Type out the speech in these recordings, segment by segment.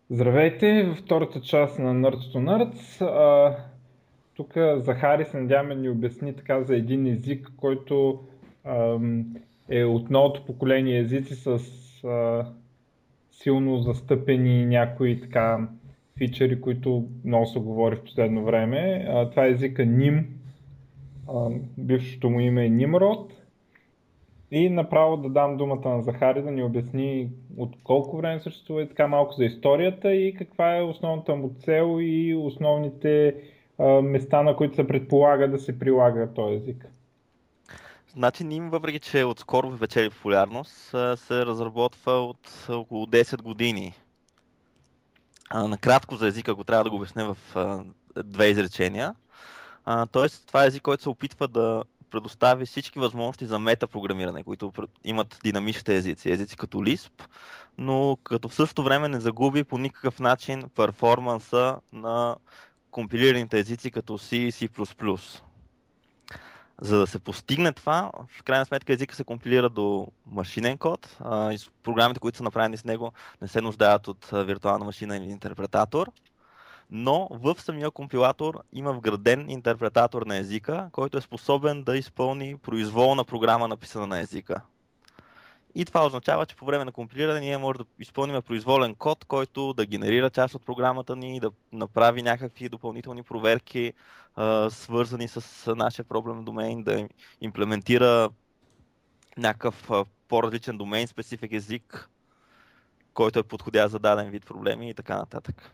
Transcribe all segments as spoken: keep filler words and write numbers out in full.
Здравейте, във втората част на Nerds to Nerds. А, тук Захари се надяваме ни обясни така за един език, който ам, е от новото поколение езици с а, силно застъпени някои така фичъри, които много се говори в последно време. А, това е езика Ним. А, бившото му име е Nimrod. И направо да дам думата на Захари да ни обясни от колко време съществува и така малко за историята и каква е основната му цел и основните а, места, на които се предполага да се прилага този език. Значи Ним, въпреки че отскоро печели популярност, а, се разработва от около десет години. А, накратко за езика, ако трябва да го обясня в а, две изречения. А, тоест, това е език, който се опитва да предостави всички възможности за метапрограмиране, които пр- имат динамичните езици, езици като Lisp, но като в същото време не загуби по никакъв начин перформанса на компилираните езици като C и C++. За да се постигне това, в крайна сметка езика се компилира до машинен код. А, и с- програмите, които са направени с него, не се нуждаят от а, виртуална машина или интерпретатор. Но в самия компилатор има вграден интерпретатор на езика, който е способен да изпълни произволна програма, написана на езика. И това означава, че по време на компилиране ние може да изпълним произволен код, който да генерира част от програмата ни, да направи някакви допълнителни проверки, а, свързани с нашия проблем домейн, да имплементира някакъв а, по-различен домейн, специфик език, който е подходящ за даден вид проблеми и така нататък.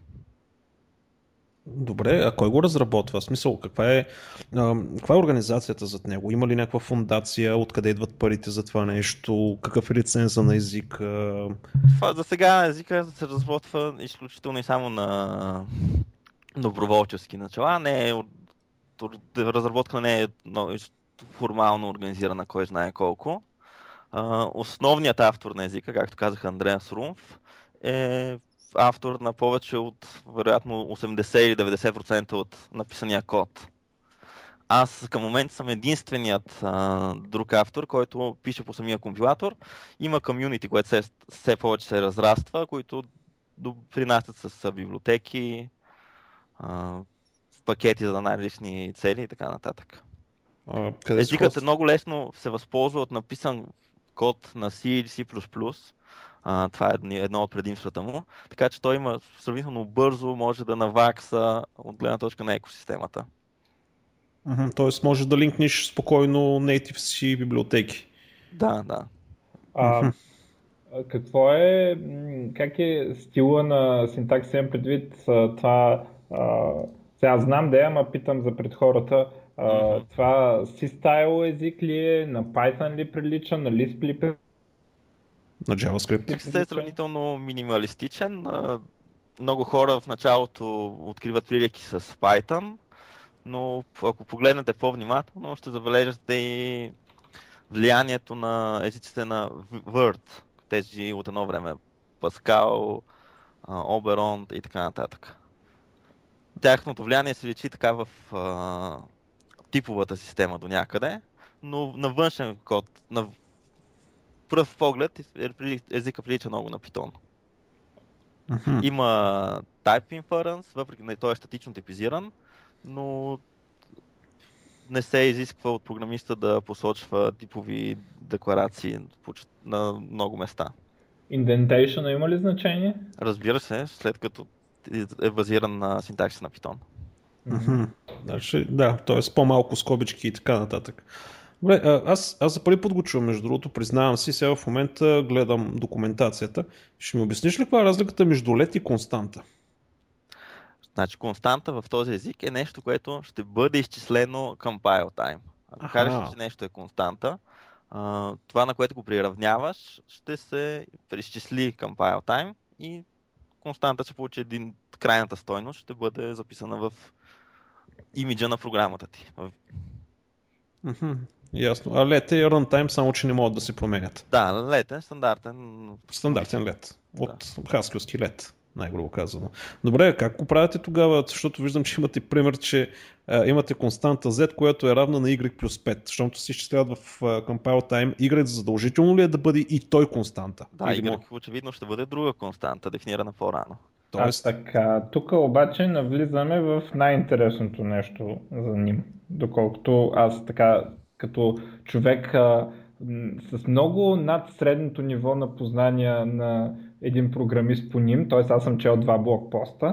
Добре, а кой го разработва? В смисъл, каква е, а, каква е организацията зад него? Има ли някаква фундация? Откъде идват парите за това нещо? Какъв е лиценза на език? А, Това, за сега езика се разработва изключително и само на доброволчески начала. Не е, разработка не е но, формално организирана, кой знае колко. Uh, основният автор на езика, както казах Андреас Румф, е автор на повече от вероятно осемдесет или деветдесет процента от написания код. Аз към момента съм единственият uh, друг автор, който пише по самия компилатор. Има комюнити, което все, все повече се разраства, които принасят с библиотеки, uh, пакети за най-различни цели и така нататък. а, къде се Езикът е хост? много лесно се възползва от написан код на C или C++. А, това е едно от предимствата му. Така че той има сравнително бързо, може да навакса от гледна точка на екосистемата. Мгм, тоест може да линкнеш спокойно native си библиотеки. Да, да. А, а какво е, м, как е стила на синтаксис, имам предвид а, това, а, сега знам да е, ама питам за пред хората, а, Мгм. това C-style език ли е, на Python ли прилича, на Lisp ли На JavaScript. Текстът е прилича? сравнително минималистичен. А, Много хора в началото откриват прилики с Python, но ако погледнете по-внимателно, ще забележите и влиянието на езиците на Word, тези от едно време Pascal, Oberon и така нататък. Тяхното влияние се личи така в а, типовата система до някъде, но на външен код, на пръв поглед е- езика прилича много на Python. Мгм. Има type inference, въпреки че той е статично типизиран, но не се изисква от програмиста да посочва типови декларации на много места. Indentation има ли значение? Разбира се, след като е базиран на синтаксис на Python. Мгм. Значи, да, т.е. по-малко скобички и така нататък. Добре, а, аз, аз за първи път го чувам, между другото, признавам си, сега в момента гледам документацията. Ще ми обясниш ли каква е разликата между лет и константа? Значи константа в този език е нещо, което ще бъде изчислено compile time. Ако кажеш, Аха. че нещо е константа, а, това, на което го приравняваш, ще се преизчисли compile time и константа ще получи един, крайната стойност, ще бъде записана в имиджа на програмата ти. Мгм. Ясно. А лет е runtime, само че не могат да се променят. Да, летен, стандартен. Стандартен лет. Да. От хаскелски лет, най-грубо казано. Добре, как го правите тогава? Защото виждам, че имате пример, че а, имате константа Z, която е равна на Y плюс пет, защото се изчисляват в а, compile time. Y задължително ли е да бъде и той константа? Да, Или Y мо... очевидно ще бъде друга константа, дефинирана по-рано. Тоест... А така, тук обаче навлизаме в най-интересното нещо за ним, доколкото аз така, като човек а, м, с много над средното ниво на познания на един програмист по ним, т.е. аз съм чел два блокпоста,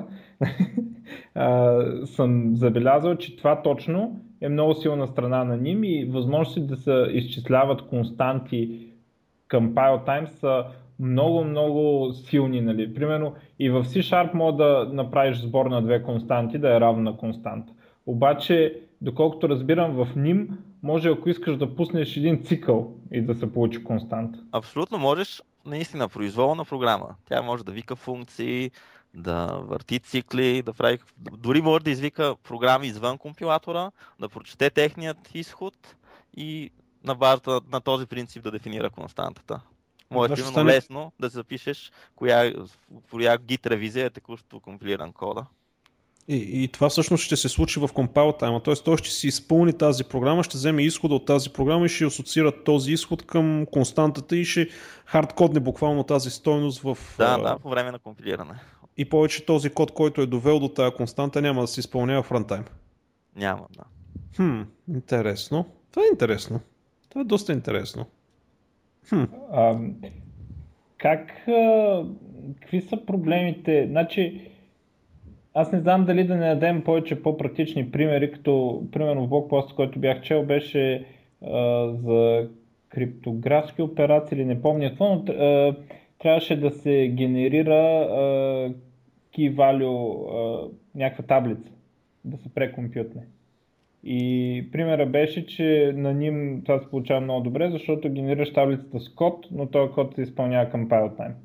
а, съм забелязал, че това точно е много силна страна на ним и възможности да се изчисляват константи compile time са много, много силни. Нали. Примерно и в C-Sharp може да направиш сбор на две константи, да е равно на константа. Обаче, доколкото разбирам, в ним може, ако искаш да пуснеш един цикъл и да се получи константа. Абсолютно можеш, наистина, произволна програма. Тя може да вика функции, да върти цикли, да прави... Дори може да извика програми извън компилатора, да прочете техният изход и на базата на този принцип да дефинира константата. Може Значи именно стане- лесно да се запишеш коя, коя гит ревизия е текущо компилиран кода. И, и това всъщност ще се случи в compile time, т.е. той ще си изпълни тази програма, ще вземе изхода от тази програма и ще асоциира този изход към константата и ще хардкодне буквално тази стойност в... Да, а, да, по време на компилиране. И повече този код, който е довел до тази константа, няма да се изпълнява в рантайм. Няма, да. Хм, интересно. Това е интересно. Това е доста интересно. Хм. А, как, а, какви са проблемите? Значи, аз не знам дали да не дадем повече по-практични примери, като примерно в блокпост, който бях чел, беше а, за криптографски операции или не помня какво, но а, трябваше да се генерира а, key value, а, някаква таблица, да се прекомпютне. И примера беше, че на ним това се получава много добре, защото генерираш таблицата с код, но този код се изпълнява compile time.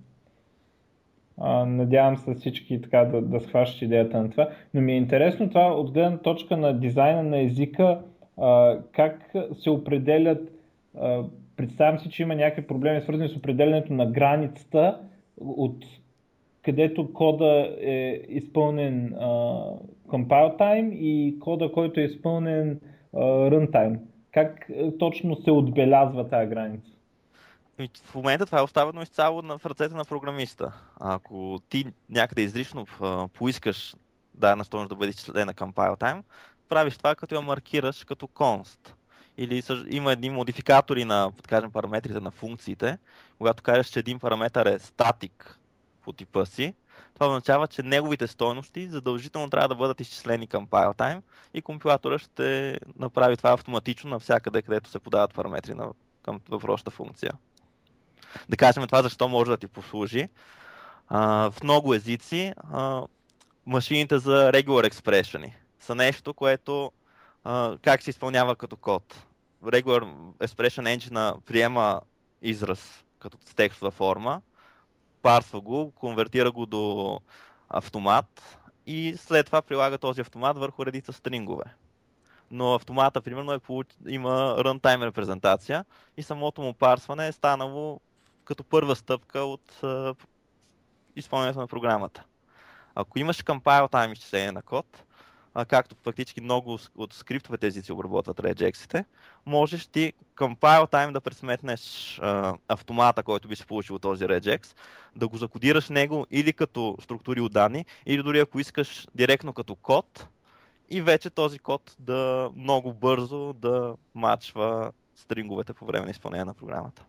А, надявам се всички така да, да схващат идеята на това. Но ми е интересно това от гледна точка на дизайна на езика, а, как се определят, а, представям си, че има някакви проблеми свързани с определенето на границата, от където кода е изпълнен а, compile time и кода, който е изпълнен а, runtime. Как а, точно се отбелязва тази граница? И в момента това е оставено изцяло в ръцете на програмиста. Ако ти някъде изрично а, поискаш дадена стойност да бъде изчислена compile time, правиш това, като я маркираш като const. Или съж... има едни модификатори на, да кажем, параметрите на функциите. Когато кажеш, че един параметър е статик по типа си, това означава, че неговите стойности задължително трябва да бъдат изчислени compile time и компилатора ще направи това автоматично навсякъде, където се подават параметри на към въпросната функция. Да кажем това защо може да ти послужи. А, в много езици а, машините за regular expression са нещо, което а, как се изпълнява като код. Regular expression engine приема израз като с текстова форма, парсва го, конвертира го до автомат и след това прилага този автомат върху редица стрингове. Но автомата, примерно, е получ... има runtime репрезентация и самото му парсване е станало като първа стъпка от е, изпълнението на програмата. Ако имаш compile time изчисление на код, а, както фактически много от скриптовете езици обработват regex-ите, можеш ти compile time да пресметнеш а, автомата, който би се получил от този regex, да го закодираш него или като структури от данни, или дори ако искаш директно като код, и вече този код да много бързо да мачва стринговете по време на изпълнение на програмата.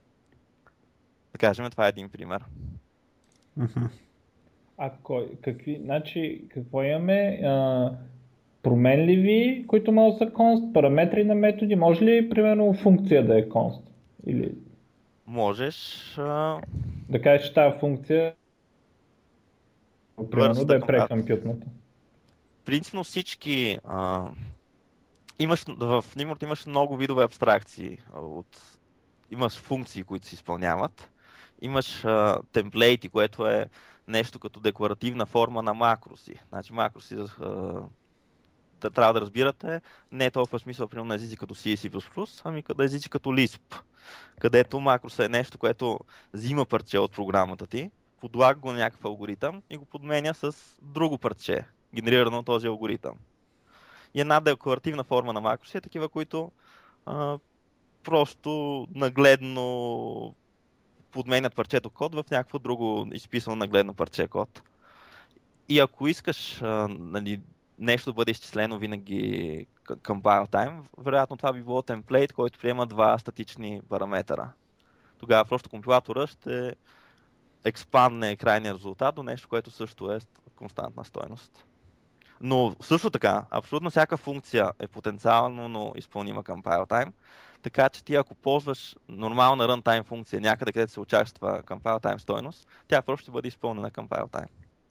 Да кажем, това е един пример. Mm-hmm. А кой, какви, значи, какво имаме? А, променливи, които могат да са const, параметри на методи, може ли, примерно, функция да е const? Или Можеш а... да кажеш, че тази функция примерно да е прекомпютната. Принципно всички а... имаш, в Nimrod имаш много видове абстракции. От... Имаш функции, които се изпълняват. Имаш а, темплейти, което е нещо като декларативна форма на макроси. Значи макроси а, да, трябва да разбирате не е толкова смисъл примерно на езици като C и C++, ами като езици като Lisp, където макрос е нещо, което взима парче от програмата ти, подлага го на някакъв алгоритъм и го подменя с друго парче, генерирано от този алгоритъм. И една декларативна форма на макроси е такива, които а, просто нагледно подменят парчето код в някакво друго изписано нагледно парче код. И ако искаш а, нали, нещо да бъде изчислено винаги compile time, вероятно това би било темплейт, който приема два статични параметъра. Тогава просто компилатора ще експандне крайния резултат до нещо, което също е константна стойност. Но също така, абсолютно всяка функция е потенциално, но изпълнима compile time. Така че ти ако ползваш нормална runtime функция някъде, където се участва compile time стойност, тя просто ще бъде изпълнена compile time.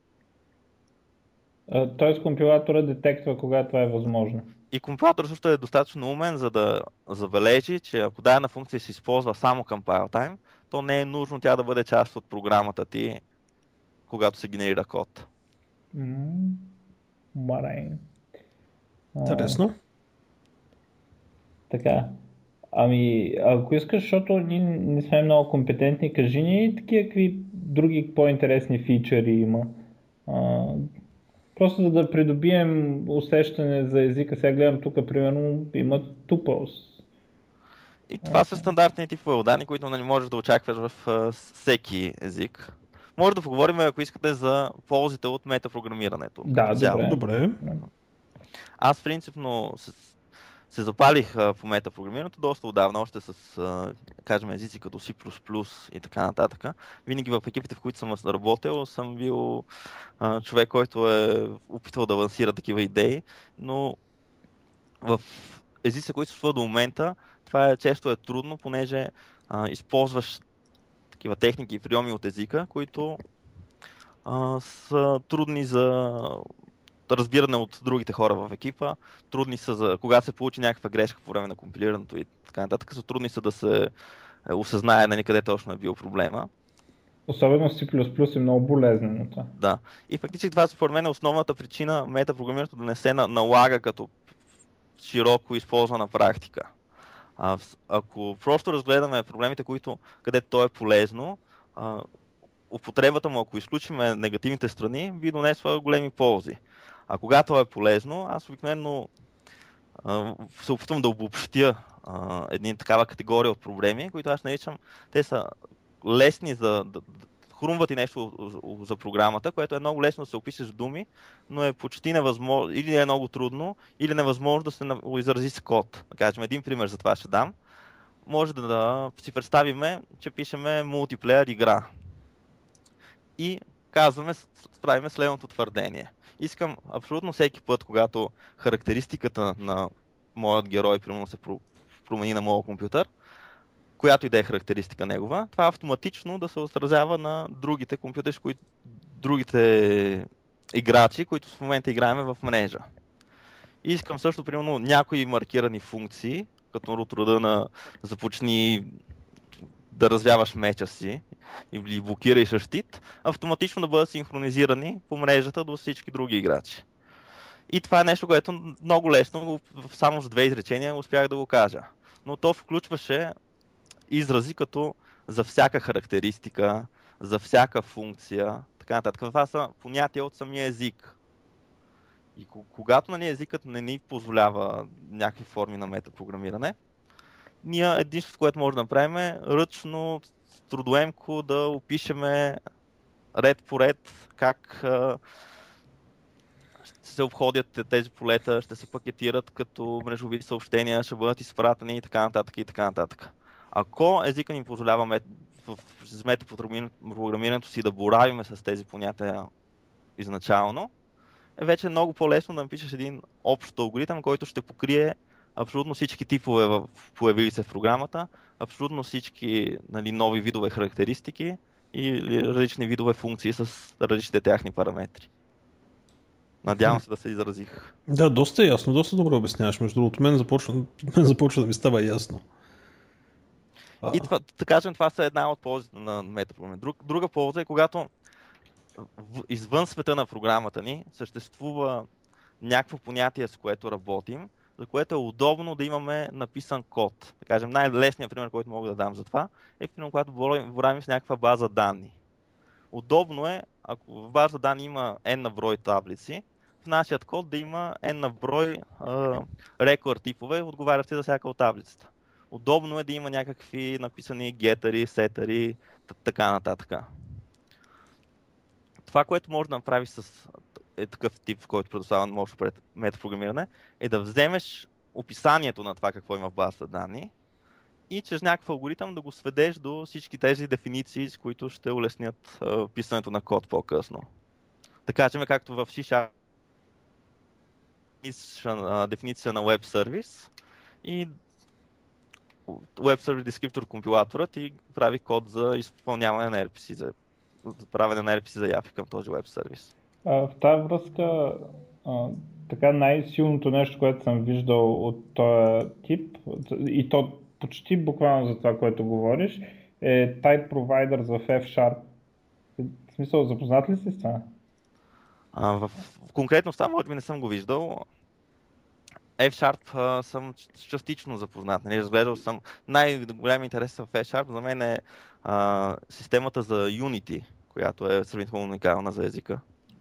Тоест компилатора детектва кога това е възможно. И компилатор също е достатъчно умен, за да забележи, че ако дадена функция се използва само compile time, то не е нужно тя да бъде част от програмата ти, когато се генерира код. Марайн. Интересно. Така. Ами, ако искаш, защото ние не сме много компетентни, кажи ни такива какви други по-интересни фичъри има. А, просто за да придобием усещане за езика, сега гледам тук, примерно, има tuples. И това са стандартни типове данни, които не можеш да очакваш в uh, всеки език. Може да поговорим, ако искате, за ползите от метапрограмирането. Да, добре. добре. Аз принципно се, се запалих uh, по метапрограмирането доста отдавна, още с uh, кажем, езици като C++ и така нататък. Винаги в екипите, в които съм работил, съм бил uh, човек, който е опитвал да авансира такива идеи, но в езици, които са до момента, това е, често е трудно, понеже а, използваш такива техники и приеми от езика, които а, са трудни за разбиране от другите хора в екипа, трудни са за когато се получи някаква грешка по време на компилирането и така нататък, са трудни са да се осъзнае нали, къде точно е бил проблема. Особено в C++ е много болезнено това. Да. И фактически това според мен е основната причина метапрограмирането да не се налага като широко използвана практика. А, ако просто разгледаме проблемите, които, където то е полезно, а, употребата му, ако изключим негативните страни, би донесла големи ползи. А когато е полезно, аз обикновено а, се опитвам да обобщя а, една такава категория от проблеми, които аз наричам, те са лесни за да, хрумват и нещо за програмата, което е много лесно да се опишеш в думи, но е почти невъзможно, или е много трудно, или невъзможно да се изрази с код. Да кажем, един пример за това ще дам. Може да, да си представиме, че пишеме мултиплеер игра. И казваме, правиме следното твърдение. Искам абсолютно всеки път, когато характеристиката на моят герой примерно се промени на моят компютър, която и да е характеристика негова, това автоматично да се отразява на другите компютъри, които, другите играчи, които в момента играем в мрежа. И искам също, примерно, някои маркирани функции, като от рода на започни да развяваш меча си или блокирай щит, автоматично да бъдат синхронизирани по мрежата до всички други играчи. И това е нещо, което много лесно, само с две изречения успях да го кажа. Но то включваше изрази като за всяка характеристика, за всяка функция, така нататък. Това са понятия от самия език. И когато нали, езикът не ни позволява някакви форми на метапрограмиране, ние единството, което може да направим е ръчно, трудоемко да опишеме ред по ред как ще се обходят тези полета, ще се пакетират като мрежови съобщения, ще бъдат изпратени и така нататък и така нататък. Ако езика ни позволява мет... в метапрограмирането си да боравиме с тези понятия изначално, е вече много по-лесно да напишеш един общ алгоритъм, който ще покрие абсолютно всички типове в... появили се в програмата, абсолютно всички нали, нови видове характеристики и различни видове функции с различните тяхни параметри. Надявам се да се изразих. Да, доста е ясно, доста добре обясняваш. Между другото, мен започва, мен започва да ми става ясно. И това, да кажем, това са една от ползите на метапрограмиране. Друг, друга полза е, когато в, извън света на програмата ни съществува някакво понятие, с което работим, за което е удобно да имаме написан код. Да кажем, най-лесният пример, който мога да дам за това, е примерно, когато боравим с някаква база данни. Удобно е, ако в база данни има n на брой таблици, в нашия код да има n на брой рекорд типове, отговарящи за всяка от таблицата. Удобно е да има някакви написани гетъри, сетъри, така нататък. Това, което може да направиш с е такъв тип, в който предоставя мощно пред метапрограмиране, е да вземеш описанието на това какво има в базата данни и чрез някакъв алгоритъм да го сведеш до всички тези дефиниции, с които ще улеснят а, писането на код по-късно. Така че, както в C# дефиниция на Web Service и Web Service Descriptor компилаторът и прави код за изпълняване на ар пи си, за правене на ар пи си заявки към този Web Service. А, в тази връзка, а, така най-силното нещо, което съм виждал от този тип, и то почти буквално за това, което говориш, е Type Providers в F-Sharp. В смисъл, запознат ли си с това? А, в, конкретно това може би не съм го виждал. F-Sharp а, съм частично запознат. Нали? Разгледал съм най-голям интерес в F-Sharp. За мен е а, системата за Unity, която е сравнително уникална за езика.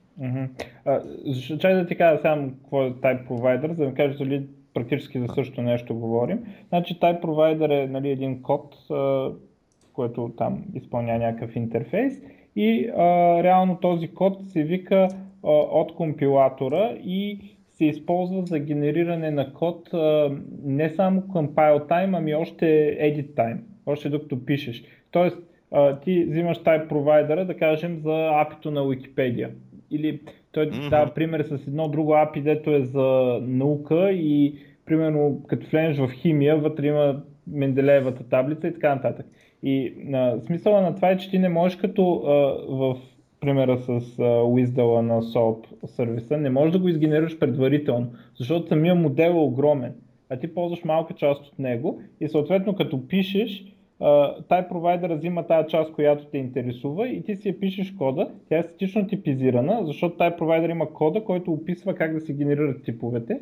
Mm-hmm. Чай да ти кажа само какво е Type Provider, за да ми кажеш дали практически за същото нещо говорим. Значи Type Provider е, нали, един код, а, който там изпълнява някакъв интерфейс и а, реално този код се вика а, от компилатора и се използва за генериране на код а, не само compile time, ами още edit time, още докато пишеш. Тоест а, ти взимаш Type Provider, да кажем, за ей пи ай-то на Wikipedia. Или той mm-hmm. дава пример с едно друго ей пи ай, дето е за наука и примерно като влезеш в химия, вътре има Менделеевата таблица и така нататък. И а, смисъла на това е, че ти не можеш като а, в примера с а, WSDL на SOAP сервиса, не можеш да го изгенерираш предварително, защото самия модел е огромен, а ти ползваш малка част от него и съответно като пишеш, Uh, Type Provider взима тази част, която те интересува и ти си я пишеш кода, тя е статично типизирана, защото Type Provider има кода, който описва как да се генерират типовете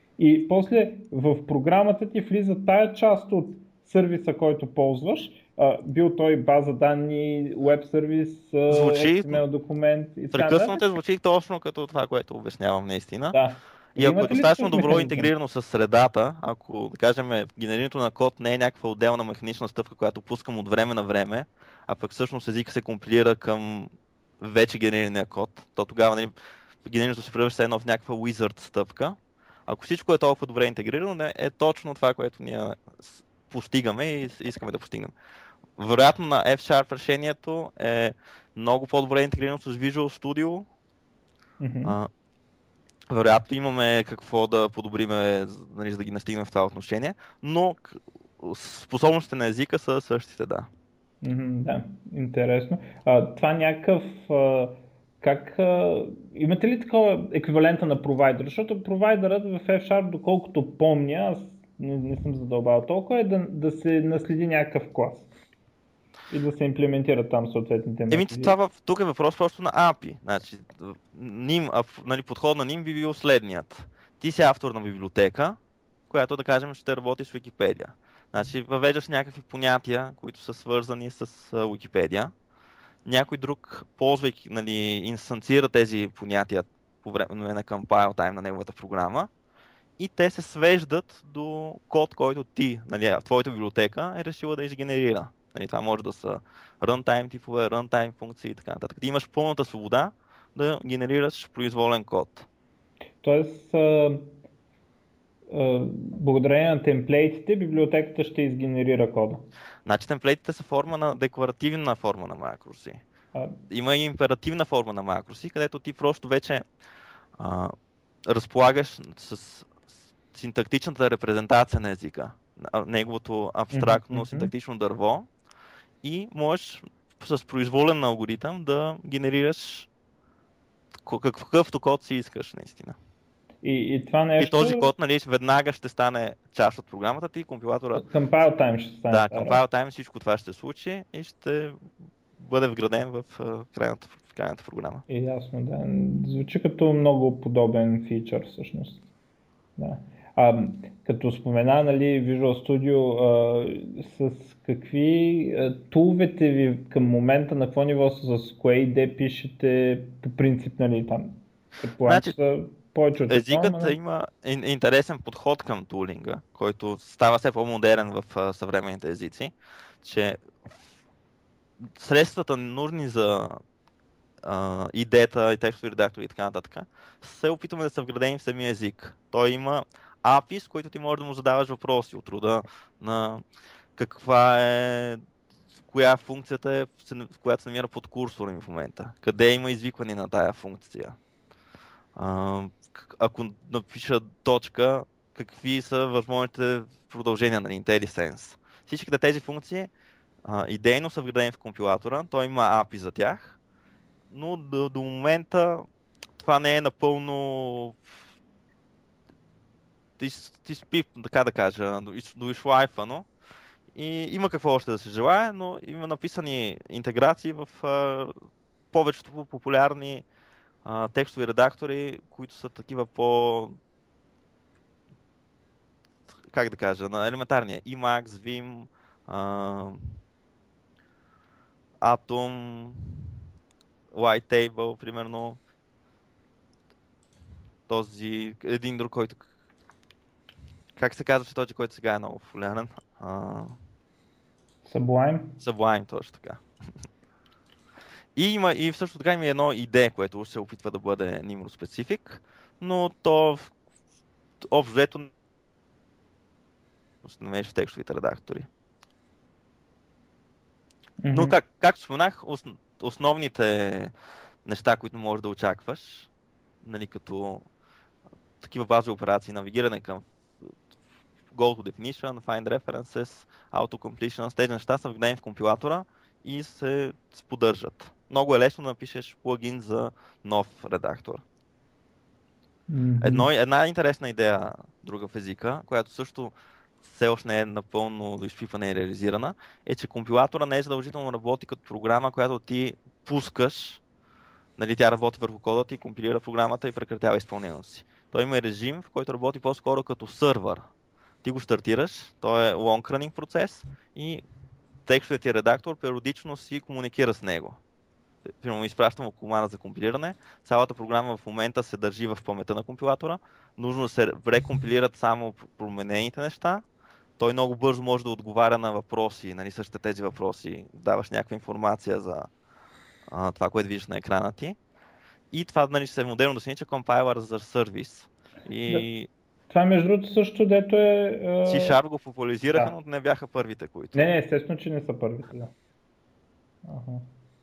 и после в програмата ти влиза тая част от сервиса, който ползваш, uh, бил той база данни, веб сервис, uh, ейч ти ем ел документ и така. Прекъснато звучи точно като това, което обяснявам наистина. Да. И ако е достатъчно добро интегрирано с средата, ако, да кажем, генерирането на код не е някаква отделна механична стъпка, която пускам от време на време, а пък всъщност езика се компилира към вече генерирания код, то тогава, нали, генерирането се превръща едно в някаква wizard стъпка. Ако всичко е толкова добре интегрирано, е точно това, което ние постигаме и искаме да постигнем. Вероятно на F-Sharp решението е много по-добре интегрирано с Visual Studio. Mm-hmm. Вероятно имаме какво да подобриме, нали, за да ги настигнем в това отношение, но способностите на езика са същите, да. Mm-hmm, да, интересно. А, това някакъв, а, как, а, имате ли такова еквивалента на провайдер? Защото провайдерът в F-Sharp, доколкото помня, аз не, не съм задълбал толкова, е да, да се наследи някакъв клас и да се имплементират там съответните методи. Еми, това тук е въпрос просто на ей пи ай. Значи, ним, нали, подход на ним би бил следният. Ти си автор на библиотека, която, да кажем, ще работи с Wikipedia. Значи, въвеждаш някакви понятия, които са свързани с Wikipedia. Някой друг, ползвайки, нали, инстанцира тези понятия по време на compile time на неговата програма и те се свеждат до код, който ти, нали, твоята библиотека е решила да изгенерира. Нали, това може да са runtime типове, runtime функции и така нататък. Ти имаш пълната свобода да генерираш произволен код. Тоест, а, а, благодарение на темплейтите, библиотеката ще изгенерира кода. Значи темплейтите са форма на декларативна форма на макроси. А... Има и императивна форма на макроси, където ти просто вече а, разполагаш с синтактичната репрезентация на езика, неговото абстрактно mm-hmm. синтактично дърво и можеш с произволен алгоритъм да генерираш какъвто код си искаш наистина. И, и това нещо... И този код, нали, веднага ще стане част от програмата ти, компилатора... Compile time ще стане. Да, compile time, всичко това ще случи и ще бъде вграден в крайната, в крайната програма. И ясно, да. Звучи като много подобен фичър всъщност. Да. А, като спомена, нали, Visual Studio, а, с какви а, туловете ви към момента, на какво ниво са, с кое иде пишете по принцип, нали, там? Значи, са повече от езикът това, има интересен подход към тулинга, който става все по-модерен в а, съвременните езици, че средствата нужни за а, идеята и текстови редактори и така нататък, се опитваме да са вградени в самия език. Той има ей пи ай, с които ти можеш да му задаваш въпроси от рода на каква е, коя функцията е, в която се намира под курсора ми в момента, къде има извикване на тая функция. А, ако напиша точка, какви са възможните продължения на IntelliSense. Всичките тези функции а, идейно са вградени в компилатора, той има ей пи ай за тях, но до, до момента това не е напълно ти, ти спи, така да кажа, доишлайфано. И има какво още да се желае, но има написани интеграции в а, повечето популярни а, текстови редактори, които са такива по, как да кажа, на елементарния Emacs, Vim, а, Atom, Whitetable, примерно. Този един друг, който, как се казва, че този, който сега е много популярен? А... Sublime. Sublime, точно така. И има и също така има едно идея, което се опитва да бъде Nimrod specific, но то общо взето се намериш в текстовите редактори. Mm-hmm. Но как, както споменах, ос, основните неща, които можеш да очакваш, нали, като такива базови операции, навигиране към Go to Definition, Find References, Auto-Completion, тези неща са вградени в компилатора и се поддържат. Много е лесно да напишеш плагин за нов редактор. Mm-hmm. Едно, една интересна идея, друга в езика, която също все още не е напълно доизпипвана и реализирана, е, че компилатора не е задължително работи като програма, която ти пускаш, нали, тя работи върху кода ти, компилира програмата и прекратява изпълнението си. Той има режим, в който работи по-скоро като сървър. Ти го стартираш, той е long running процес и текстовият ти редактор периодично си комуникира с него. Примерно изпращам му команда за компилиране, цялата програма в момента се държи в паметта на компилатора, нужно да се рекомпилират само променените неща, той много бързо може да отговаря на въпроси, нали, същите тези въпроси, даваш някаква информация за а, това, което виждаш на екрана ти. И това, нали, се модерно да се нарича Compiler за сервис. И... Да. Това между другото също, дето е... C-Sharp го популяризираха, да. но не бяха първите, които. Не, не, естествено, че не са първите, да. Ага.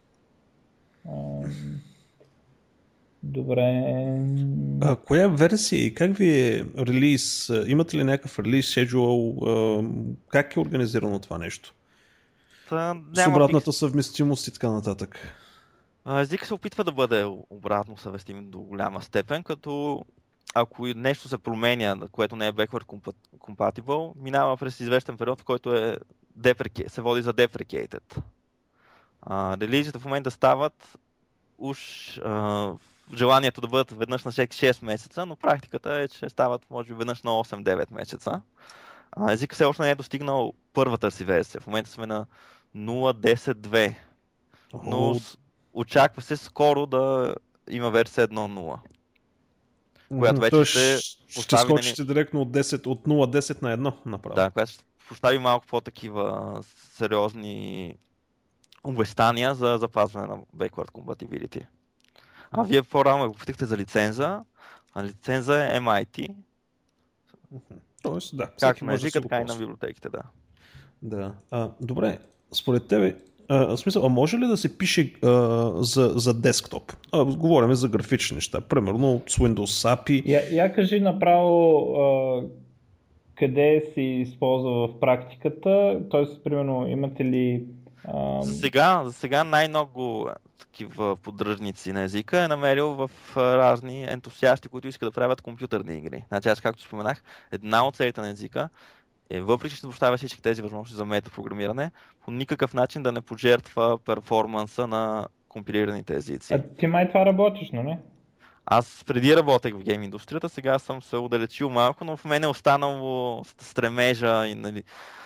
Добре. А, коя версия и как ви е релиз? Имате ли някакъв релиз шеджуъл? Как е организирано това нещо? Та, с обратната фикс... съвместимост и така нататък. Език се опитва да бъде обратно съвместим до голяма степен, като ако нещо се променя, което не е backward compatible, минава през известен период, в който е deprecated, се води за deprecated. Uh, релизите в момента стават уж uh, желанието да бъдат веднъж на всеки шест месеца, но практиката е, че стават може би веднъж на осем-девет месеца. Uh, език все още не е достигнал първата си версия. В момента сме на нула точка десет точка две, но oh. очаква се скоро да има версия едно точка нула. Която вече ще, ще, ще скочите нали... директно от, десет, от нула точка десет на едно направо. Да, която ще постави малко по-такива сериозни обещания за запазване на backward compatibility. А вие по-рано го питахте за лиценза, а лиценза е Ем Ай Ти. Тоест, да. Както на езика, така и на библиотеките, да. Да. А, добре, според тебе, а, смисъл, а може ли да се пише а, за, за десктоп? А, говорим за графични неща, примерно с Windows ей пи ай. Я, я кажи направо а, къде се използва в практиката, т.е. примерно имате ли... А... За сега, за сега най-много такива поддръжници на езика е намерил в разни ентусиасти, които искат да правят компютърни игри. Значи аз, както споменах, една от целите на езика е, въпреки че ще поставя всички тези възможности за метапрограмиране, по никакъв начин да не пожертва перформанса на компилираните езици. А ти май това работиш, но не? Аз преди работех в гейм индустрията, сега съм се удалечил малко, но в мен е останало стремежа и, нали,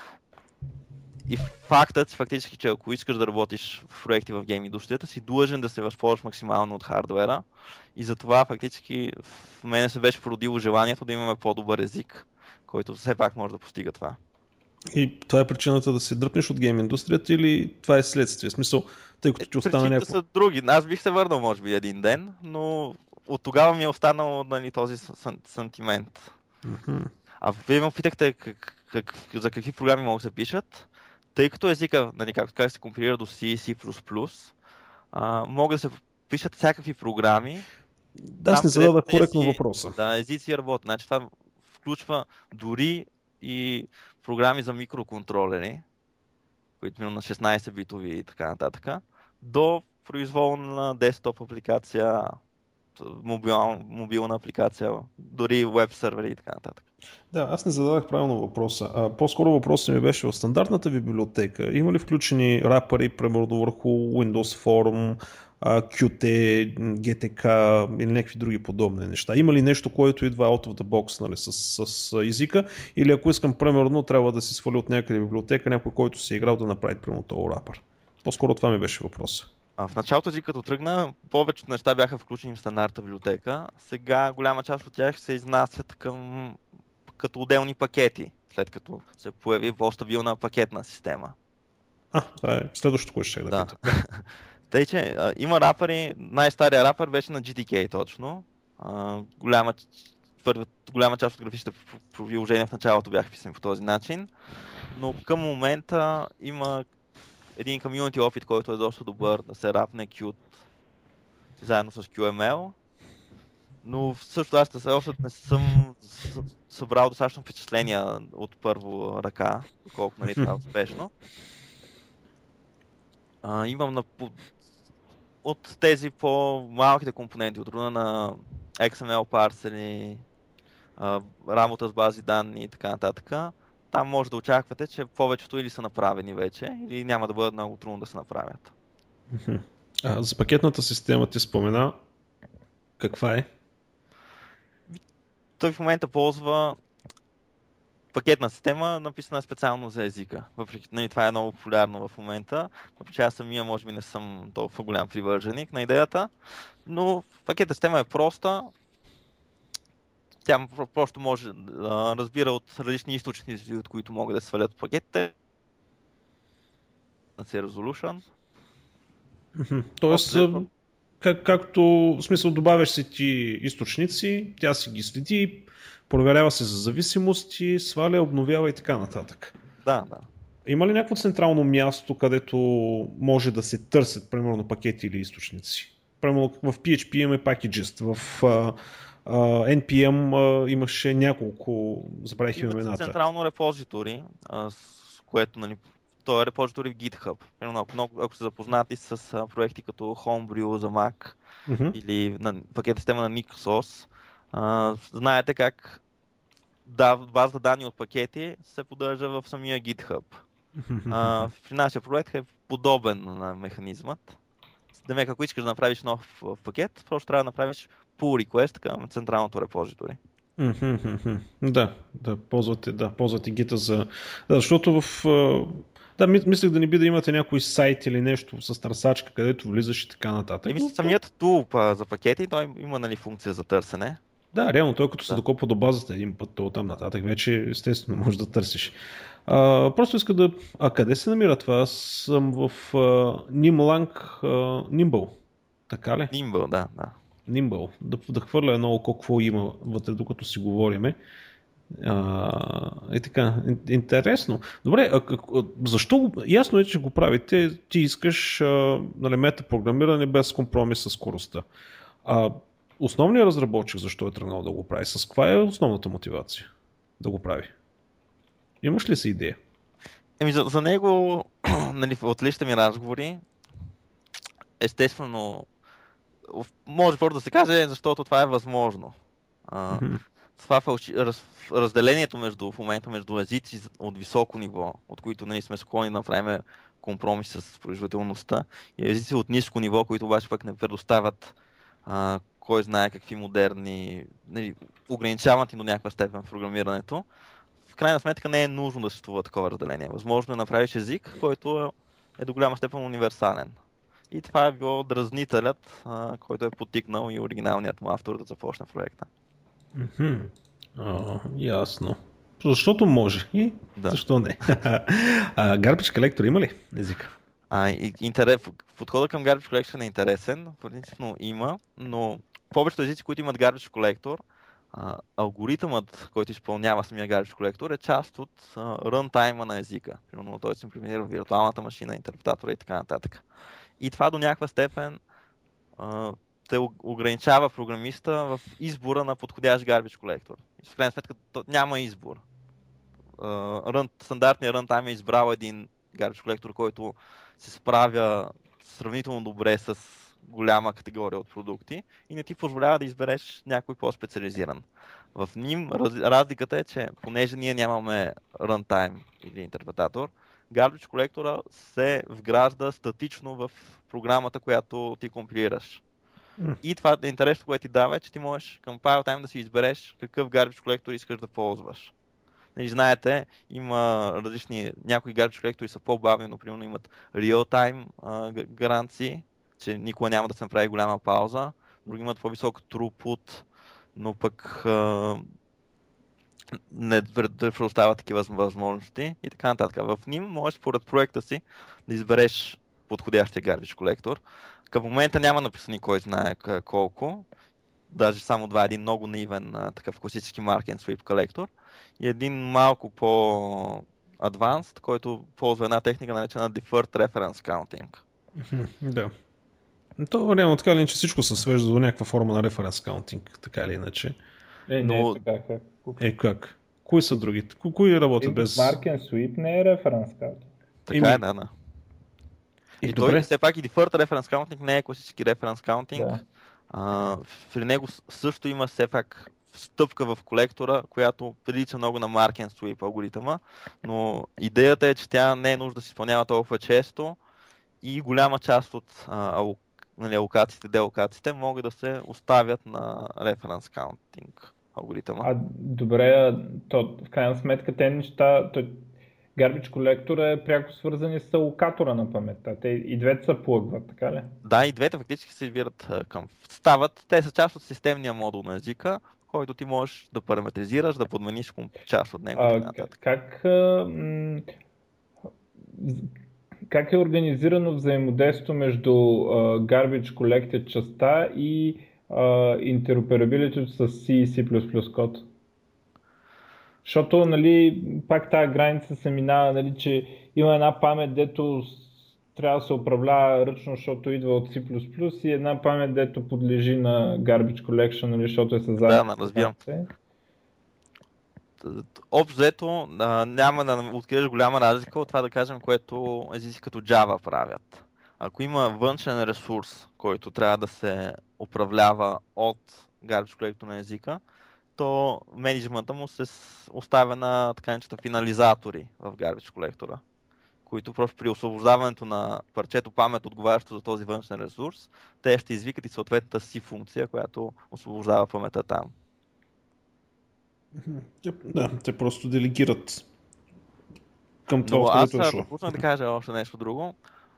и фактът, фактически, че ако искаш да работиш в проекти в гейм индустрията, си длъжен да се възползваш максимално от хардуера и затова фактически в мене се беше породило желанието да имаме по-добър език, който все пак може да постига това. И това е причината да се дръпнеш от гейм индустрията или това е следствие? В смисъл, тъй като ти остана Причините някакво. са други. Аз бих се върнал, може би, един ден, но от тогава ми е останал, нали, този сан- сантимент. Мгм. А вие ме питахте как, как, за какви програми могат да се пишат. Тъй като езика, нали, както казах, се компилира до C и C++, а, могат да се пишат всякакви програми. Да, аз Там, не зададах където коректно тези- въпроса. Да, езици работят. Значи това включва дори и програми за микроконтролери, които на шестнайсет битови и така нататък, до произволна десктоп апликация, мобил, мобилна апликация, дори веб сервери и така нататък. Да, аз не зададах правилно въпроса. А, по-скоро въпросът ми беше в стандартната ви библиотека. Има ли включени рапъри, примерно върху Windows Form, а, Кю Ти, Джи Ти Кей или някакви други подобни неща? Има ли нещо, което идва out of the box, нали, с, с езика? Или ако искам, примерно, трябва да си сваля от някъде библиотека някой, който си е играл да направи примерно този рапър? По-скоро това ми беше въпроса. А в началото си като тръгна, повечето неща бяха включени в стандартната библиотека. Сега голяма част от тях се изнасят към като отделни пакети, след като се появи по-стабилна пакетна система. А, това е следващото, което ще да, Да. питам. Тъй, че а, има рапъри, най-стария рапър беше на Джи Ти Кей точно. А, голяма, първа, голяма част от графичните приложения в началото бяха писани по този начин, но към момента има един комюнити опит, който е доста добър да се рапне Qt заедно с Кю Ем Ел, но също аз да още не съм събрал достатъчно впечатления от първо ръка, колко нали това е успешно. А, имам на, от тези по-малките компоненти, от рода на Икс Ем Ел парсери, а, работа с бази данни и така нататък, там може да очаквате, че повечето или са направени вече, или няма да бъдат много трудно да се направят. А, за пакетната система ти спомена. Каква е? Той в момента ползва пакетна система, написана специално за езика. Въпреки, нали, това е много популярно в момента, въпреки че аз самия може би не съм толкова голям привърженик на идеята, но пакетна система е проста. Тя просто може да разбира от различни източници, от които могат да свалят пакетите. На си Resolution. Тоест, как, както в смисъл добавяш си ти източници, тя си ги следи, проверява се за зависимости, сваля, обновява и така нататък. Да, да. Има ли някакво централно място, където може да се търсят, примерно, пакети или източници? Примерно в Пи Ейч Пи имаме Packagist, в uh, uh, Ен Пи Ем uh, имаше няколко, забравих имената. Централно репозитори, с което, нали, то е репозитори в GitHub. Примерно, ако, ако сте запознати с uh, проекти като Homebrew за Mac uh-huh. или на пакет система на Nixos, uh, знаете как да, база данни от пакети се поддържа в самия GitHub. Uh, при нашия проект е подобен на механизмът. Демек, ако искаш да направиш нов пакет, просто трябва да направиш pull request към централното репозитори. Да, да, ползвате, да, ползвате гита за... Да, защото в... Да, мислех да не би да имате някой сайт или нещо с търсачка, където влизаш и така нататък. И мисля, самият тул за пакети, той има, нали, функция за търсене. Да, реално той като се да. докопа до базата един път, то там нататък вече естествено можеш да търсиш. А, просто иска да... А къде се намира това? Аз съм в uh, Nimlang uh, Nimble. Така ли? Nimble, да, да. Nimble. Да, да хвърля едно око, какво има вътре, докато си говориме. Uh, и така, интересно. Добре, а, а, защо? Ясно е, че го правите. Ти искаш uh, нали, метапрограмиране без компромис с скоростта. А, основният разработчик защо е тръгнал да го прави? С каква е основната мотивация да го прави? Имаш ли си идея? Еми, за, за него, нали, от личните ми разговори, естествено, може първо да се каже, защото това е възможно. А, mm-hmm. Това фалши, раз, разделението между, в момента между езици от високо ниво, от които, нали, сме склонни да направим компромис с производителността, и езици от ниско ниво, които обаче пък не предоставят а, кой знае какви модерни, нали, ограничават и до някаква степен в програмирането. В крайна сметка не е нужно да съществува такова разделение. Възможно е да направиш език, който е до голяма степен универсален. И това е било дразнителят, а, който е потикнал и оригиналният му автор да започне проекта. Mm-hmm. А, ясно. Защото може. И да. Защо не? А, Garbage Collector има ли език? А, и, интерес, подходът към Garbage Collection е интересен, принципно има, но повечето езици, които имат Garbage Collector, а, алгоритъмът, който изпълнява самия Garbage Collector, е част от рънтайма на езика. Примерно той се имплементира в виртуалната машина, интерпретатора и така нататък. И това до някаква степен а, те ограничава програмиста в избора на подходящ Garbage Collector. И в крайна сметка няма избор. Uh, стандартният рънтайм е избрал един Garbage Collector, който се справя сравнително добре с голяма категория от продукти и не ти позволява да избереш някой по-специализиран. В ним раз, разликата е, че понеже ние нямаме рънтайм или интерпретатор, Garbage Collector се вгражда статично в програмата, която ти компилираш. Mm. И това е интересно, което ти дава, е, че ти можеш към compile time да си избереш какъв Garbage Collector искаш да ползваш. Нали, знаете, има различни, някои Garbage Collector са по-бавни, но примерно имат real-time а, гаранции, че никога няма да се направи голяма пауза. Други имат по-висок throughput, но пък а, не предоставят такива възможности и така нататък. В ним можеш според проекта си да избереш подходящия Garbage Collector. Към момента няма написани кой знае колко. Даже само два, един много наивен такъв класически Mark and Sweep Collector и един малко по-advanced, който ползва една техника, наречена Deferred Reference Counting. Да. То реално така или иначе всичко се свежда до някаква форма на Reference Counting, така или иначе. Е, Но... не, така как. Е, как? Кои са другите? Ко- кои работят без... Mark and Sweep не е Reference Counting. Така Ими... е, да, да. И, и добре. той все пак и Deferred Reference Counting не е класически Reference Counting. Да. А, при него също има все пак стъпка в колектора, която прилича много на Mark and Sweep алгоритъма, но идеята е, че тя не е нужда да се изпълнява толкова често и голяма част от а, алу, нали, алокациите, делокациите могат да се оставят на Reference Counting алгоритъма. А добре, то, в крайна сметка те неща, то, Garbage Collector е пряко свързани с алокатора на паметта. Те и двете се плъгват, така ли? Да, и двете фактически се вират към... Стават, те са част от системния модул на езика, който ти можеш да параметризираш, да подмениш част от него. А, как, м- как е организирано взаимодействието между uh, Garbage Collected частта и uh, интероперабилитето с C и C++ код? Защото, нали, пак тази граница се минава, нали, че има една памет, дето трябва да се управлява ръчно, защото идва от C++ и една памет, дето подлежи на Garbage Collection, нали, защото е със задница. Да, разбирам. Общо взето няма да откриеш голяма разлика от това, да кажем, което езици като Java правят. Ако има външен ресурс, който трябва да се управлява от Garbage Collector на езика, то менеджмента му се оставя на така наречените финализатори в Garbage Collector, които просто при освобождаването на парчето памет, отговарящо за този външен ресурс, те ще извикат и съответната си функция, която освобождава паметта там. Да, те просто делегират към това, но което аз е шло. пропуснах да кажа още нещо друго.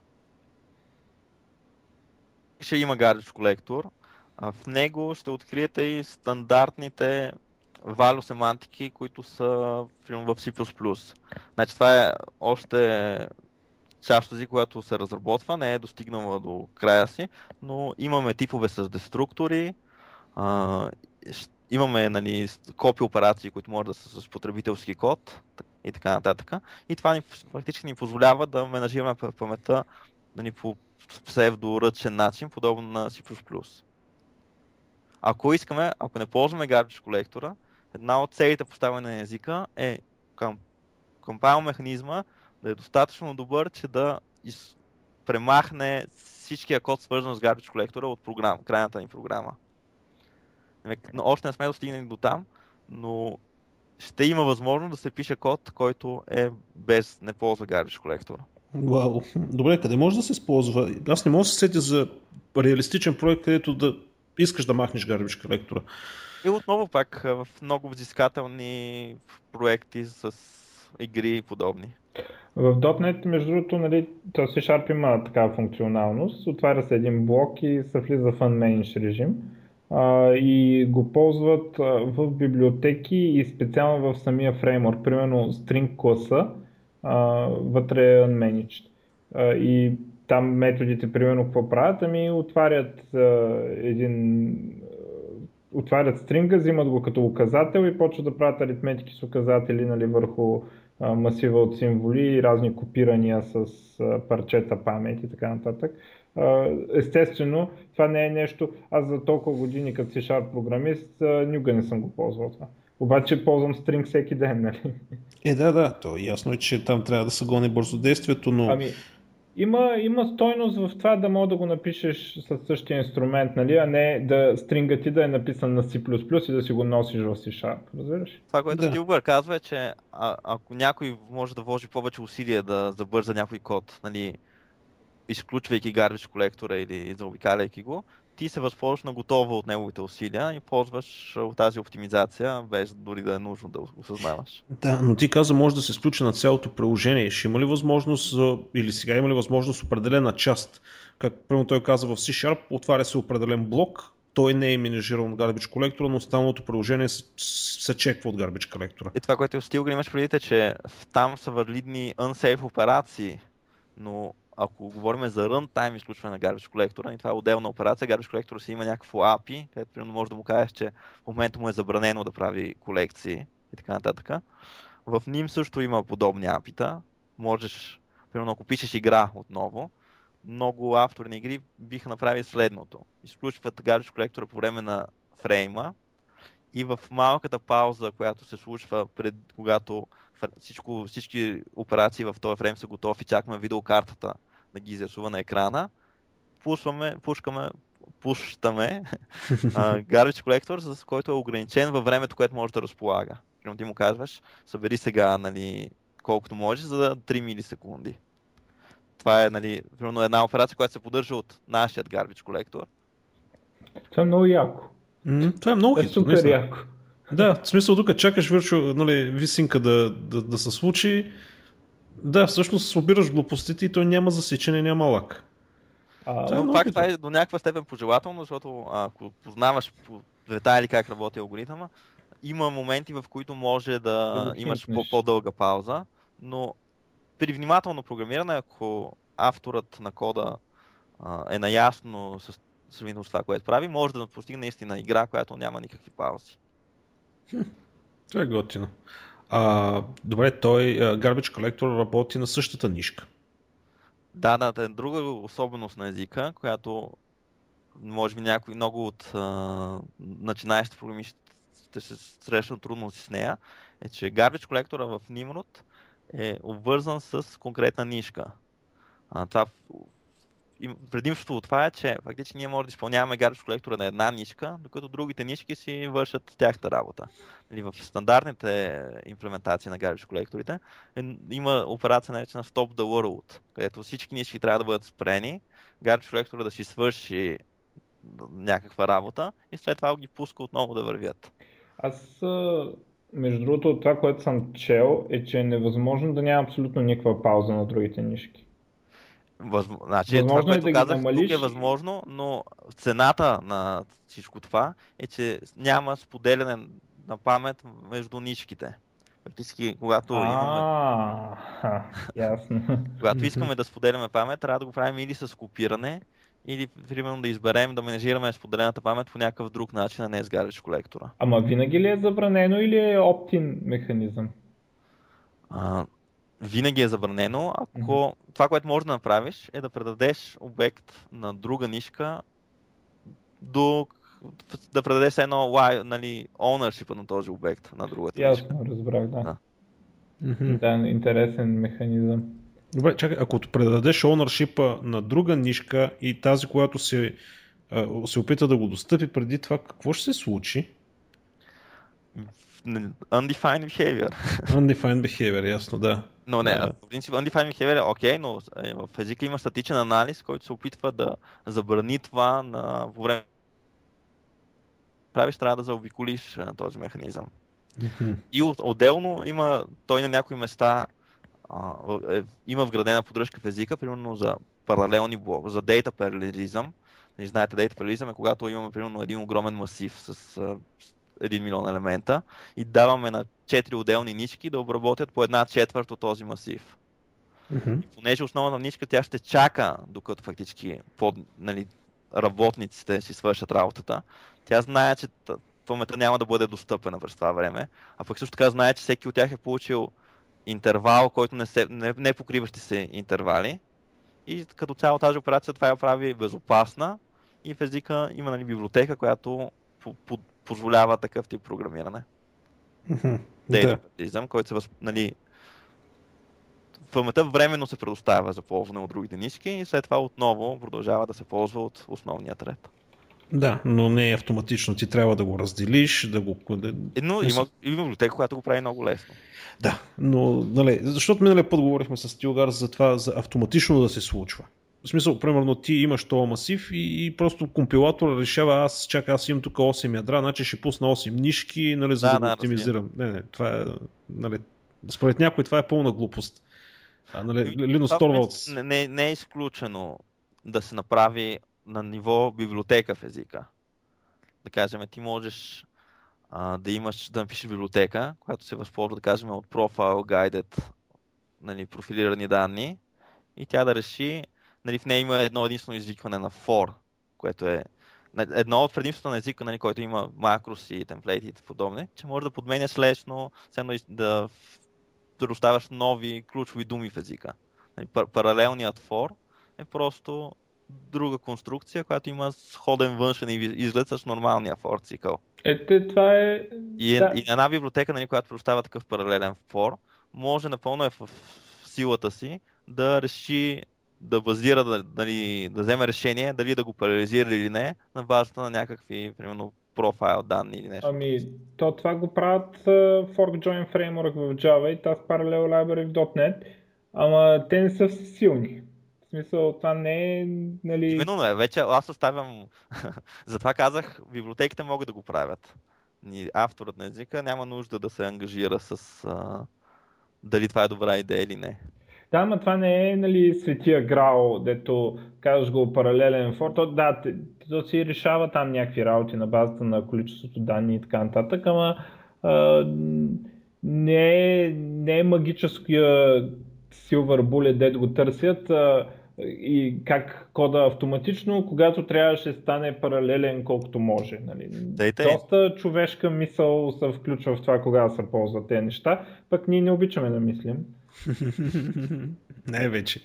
Ще има Garbage Collector. В него ще откриете и стандартните value семантики, които са в C++. Значи това е още част от език, която се разработва, не е достигнала до края си, но имаме типове с деструктори, а, имаме, нали, копи операции, които може да са с потребителски код и така нататък. И това ни, фактически ни позволява да менажираме паметта, нали, по псевдоръчен начин, подобно на C++. Ако искаме, ако не ползваме Garbage Collector, една от целите поставяне на езика е към компайл механизма да е достатъчно добър, че да из... премахне всичкия код, свързан с Garbage Collector от програма, крайната ни програма. Но още не сме достигнали до там, но ще има възможност да се пише код, който е без не ползва Garbage Collector. Вау. Добре, къде може да се използва? Аз не мога да се сетя за реалистичен проект, където да искаш да махнеш Garbage Collector. И отново пак в много взискателни проекти с игри и подобни. В .дот нет, между другото, нали, то C-Sharp има такава функционалност, отваря се един блок и се влиза в unmanaged режим а, и го ползват а, в библиотеки и специално в самия фреймворк, примерно string класа, а, вътре е unmanaged. а, и там методите, примерно, какво правят? Ами отварят а, един отварят стринга, взимат го като указател и почват да правят аритметики с указатели, нали, върху а, масива от символи и разни копирания с а, парчета памет и така нататък. А, естествено, това не е нещо, аз за толкова години като C-Sharp програмист, а, никога не съм го ползвал това. Обаче ползвам стринг всеки ден, нали? Е, да, да, то ясно е, че там трябва да се гони бързодействието, но... Ами, има, има стойност в това да мога да го напишеш със същия инструмент, нали, а не да стринга ти да е написан на C++ и да си го носиш в C-Sharp, разбираш? Това, което Да. Стилбър казва е, че а, ако някой може да вложи повече усилия да забърза някой код, нали, изключвайки garbage колектора или заобикаляйки го, ти се възползваш на готово от неговите усилия и ползваш тази оптимизация, без дори да е нужно да осъзнаваш. Да, но ти каза, може да се изключи на цялото приложение. Ще има ли възможност, а, или сега има ли възможност определена част? Как примерно той каза в C-Sharp, отваря се определен блок, той не е менежиран от Garbage колектора, но останалото приложение се, се чеква от Garbage колектора. И това, което Стилгър имаш предвид е, че там са валидни unsafe операции, но ако говорим за runtime изключване на garbage колектора, и това е отделна операция, garbage колектора си има някакво ей пи ай, където примерно може да му кажеш, че в момента му е забранено да прави колекции и така нататък. В ним също има подобни ей пи ай-та. Можеш, примерно ако пишеш игра отново, много автори на игри биха направили следното. Изключват garbage колектора по време на фрейма и в малката пауза, която се случва пред, когато всичко, всички операции в този фрейм са готови и чакаме видеокартата да ги изрисува на екрана, пушваме, пушкаме, пущаме garbage колектор, с който е ограничен във времето, което може да разполага. Примерно ти му казваш, събери сега, нали, колкото можеш за три милисекунди. Това е, нали, примерно една операция, която се поддържа от нашия garbage колектор. Това е много яко. М, това е много Е хитро. супер наистина. яко. Да, в смисъл тук чакаш вирчу, нали, висинка да, да, да се случи. Да, всъщност обираш глупостите и той няма засечене, няма лак. А, Това е Но много пак хитро. това е до някаква степен пожелателно, защото ако познаваш по детайли как работи алгоритъма, има моменти, в които може Да да го имаш хинтнеш. по- по-дълга пауза, но при внимателно програмиране, ако авторът на кода а, е наясно с сравнително с това, което прави, може да постигне наистина игра, която няма никакви паузи. Това е готино. А, добре, той а, Garbage Collector работи на същата нишка. Да, да, да, е друга особеност на езика, която може би някои много от а, начинаещи програмисти ще се срещнат трудно с нея, е, че Garbage колектора в Nimrod е обвързан с конкретна нишка. А, това, им, предимството от това е, че фактически ние можем да изпълняваме Garbage колектора на една нишка, докато другите нишки си вършат тяхната работа. Или в стандартните имплементации на Garbage колекторите е, има операция наречена Stop the World, където всички нишки трябва да бъдат спрени, Garbage колектора да си свърши някаква работа и след това ги пуска отново да вървят. Аз, а, между другото, това, което съм чел, е, че е невъзможно да няма абсолютно никаква пауза на другите нишки. Възм... Значи, Възможно това, е което да ги казах, намалиш тук е възможно, но цената на всичко това е, че няма споделяне на памет между нишките. Практически, когато имаме, А, ха, ясно. когато искаме да споделяме памет, трябва да го правим или с копиране, или примерно да изберем да менежираме споделената памет по някакъв друг начин, а не с Garbage колектора. Ама винаги ли е забранено или е оптин механизъм? А, винаги е забранено, ако Мгм. това, което можеш да направиш, е да предадеш обект на друга нишка до да предадеш едно li- нали, ownership на този обект на другата нишка. Ясно, разбрах, да. Да. Мгм. Да, интересен механизъм. Добре, чакай, ако предадеш ownership на друга нишка и тази, която се, а, се опита да го достъпи преди това, какво ще се случи? Undefined behavior. Undefined behavior, ясно, да. Но не, Да. в принцип Undefined behavior е окей, но е, в езика има статичен анализ, който се опитва да забрани това на по време. Правиш, трябва да заобиколиш а, този механизъм. Мгм. И от- отделно има, той на някои места а, е, има вградена поддръжка в езика, примерно за паралелни блокове, за data parallelism. Не знаете, data parallelism е когато имаме примерно един огромен масив с а, един милион елемента и даваме на четири отделни нишки да обработят по една четвърт от този масив. Mm-hmm. И понеже основна нишка, тя ще чака, докато фактически под, нали, работниците си свършат работата. Тя знае, че паметта няма да бъде достъпена през това време, а пък също така знае, че всеки от тях е получил интервал, който не, се, не, не покриващи се интервали. И като цяло тази операция това я прави безопасна и в езика има, нали, библиотека, която по, по, позволява такъв тип програмиране. Mm-hmm. Дейтапетизъм, който се въз, нали, паметта временно се предоставя за ползване от другите нишки и след това отново продължава да се ползва от основния ред. Да, но не е автоматично. Ти трябва да го разделиш, да го... Но има, има библиотека, която го прави много лесно. Да, но нали, защото миналия път говорихме с Тилгар за това, за автоматично да се случва. В смисъл, примерно, ти имаш този масив и, и просто компилатор решава, аз чакай, аз имам тук осем ядра, значи ще пусна осем нишки, нали, за да, да го да, оптимизирам. Не, не, това е, нали, според някой това е пълна глупост. А, нали, Линус Торвалдс... Не, не, не е изключено да се направи на ниво библиотека в езика. Да кажем, ти можеш а, да имаш, да напишеш библиотека, която се възползва, да кажем, от Profile Guided, нали, профилирани данни и тя да реши, нали, в нея има едно единствено извикване на for, което е едно от предимството на езика, нали, който има макроси, темплейти и подобни, че може да подменяш лесно, да предоставяш нови ключови думи в езика. Паралелният for е просто друга конструкция, която има сходен външен изглед с нормалния for цикъл. Ето, това е... И, да. и една библиотека, нали, която предоставя такъв паралелен for, може напълно е в, в силата си да реши, да базира, да, нали, да вземе решение дали да го парализира или не на базата на някакви, примерно, профайл данни или нещо. Ами, то това го правят uh, Fork Join Framework в Java и тази Parallel Library в .дот нет, ама те не са силни. В смисъл, това не е, нали... Именно е, вече аз оставям, затова казах, библиотеките могат да го правят. Авторът на езика няма нужда да се ангажира с а, дали това е добра идея или не. Да, ама това не е, нали, светия грал, дето казваш го паралелен for. То, да, то си решава там някакви работи на базата на количеството данни и така нататък, ама а, не, е, не е магическия silver bullet, дето го търсят а, и как кода автоматично, когато трябва ще стане паралелен колкото може. Нали. Доста човешка мисъл се включва в това, кога да се ползват тези неща, пък ние не обичаме да мислим. Най-вече.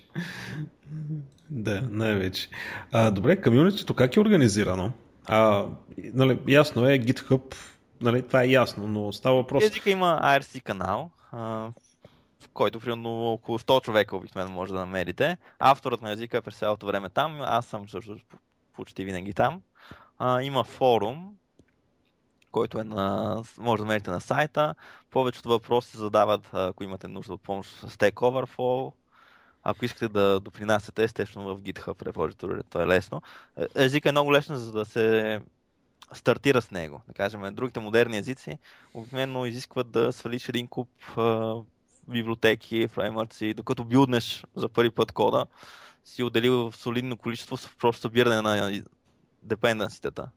Да, най-вече. А, добре, комюнитито как е организирано? А, нали, ясно е, GitHub, нали, това е ясно, но става въпрос... Езика има ай ар си канал, а, в който примерно около сто човека обикновено може да намерите. Авторът на езика е през цялото време там, аз съм също почти винаги там. А, има форум, който е на, може да намерите на сайта. Повечето въпроси се задават, ако имате нужда от помощ с Stack Overflow. Ако искате да допринасяте, естествено в GitHub репозитория, то е лесно. Език е много лесно, за да се стартира с него. Да кажем, другите модерни езици обикновено изискват да свалиш един куп а, библиотеки, фреймворци, докато билднеш за първи път кода, си отделил солидно количество с просто събиране на депенденситета.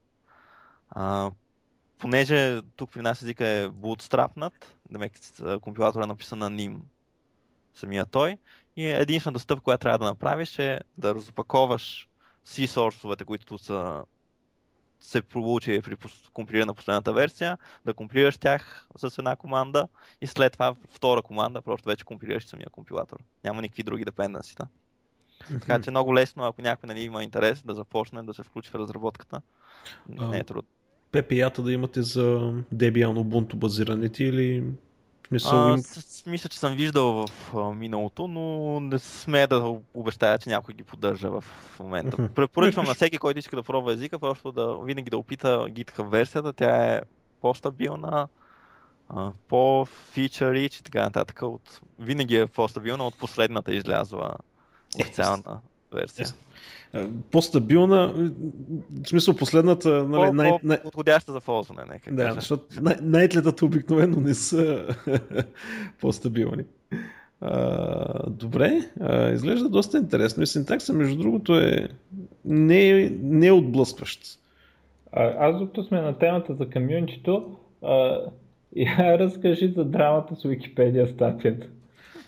Понеже тук при нас езика е bootstrapнат, демек компилатор е написан на ним самия той, и единствената стъпка, която трябва да направиш е да разопаковаш C-source-овете, които са се получили при компилиране на последната версия, да компилираш тях с една команда и след това втора команда, просто вече компилираш самия компилатор. Няма никакви други депенденсита. Mm-hmm. Така че много лесно, ако някой, нали, има интерес да започне да се включи в разработката, не е трудно. пи пи ай-та да имате за Debian Ubuntu базираните или... Мисъл, а, им... с, мисля, че съм виждал в а, миналото, но не смея да обещая, че някой ги поддържа в момента. Uh-huh. Препоръчвам на всеки, който иска да пробва езика, просто да винаги да опита GitHub версията. Тя е по-стабилна, а, по-feature rich и така нататък. От... Винаги е по-стабилна от последната излязла официална версия. По-стабилна, в смисъл последната... Нали, по, най- най- подходяща за ползване. Нека да, защото най- най-тлетата обикновено не са по-стабилни. А, добре, а, изглежда доста интересно и синтакса, между другото, е не, не е отблъскващ. А, аз докато сме на темата за комюнитито, я разкажи за драмата с Wikipedia статията.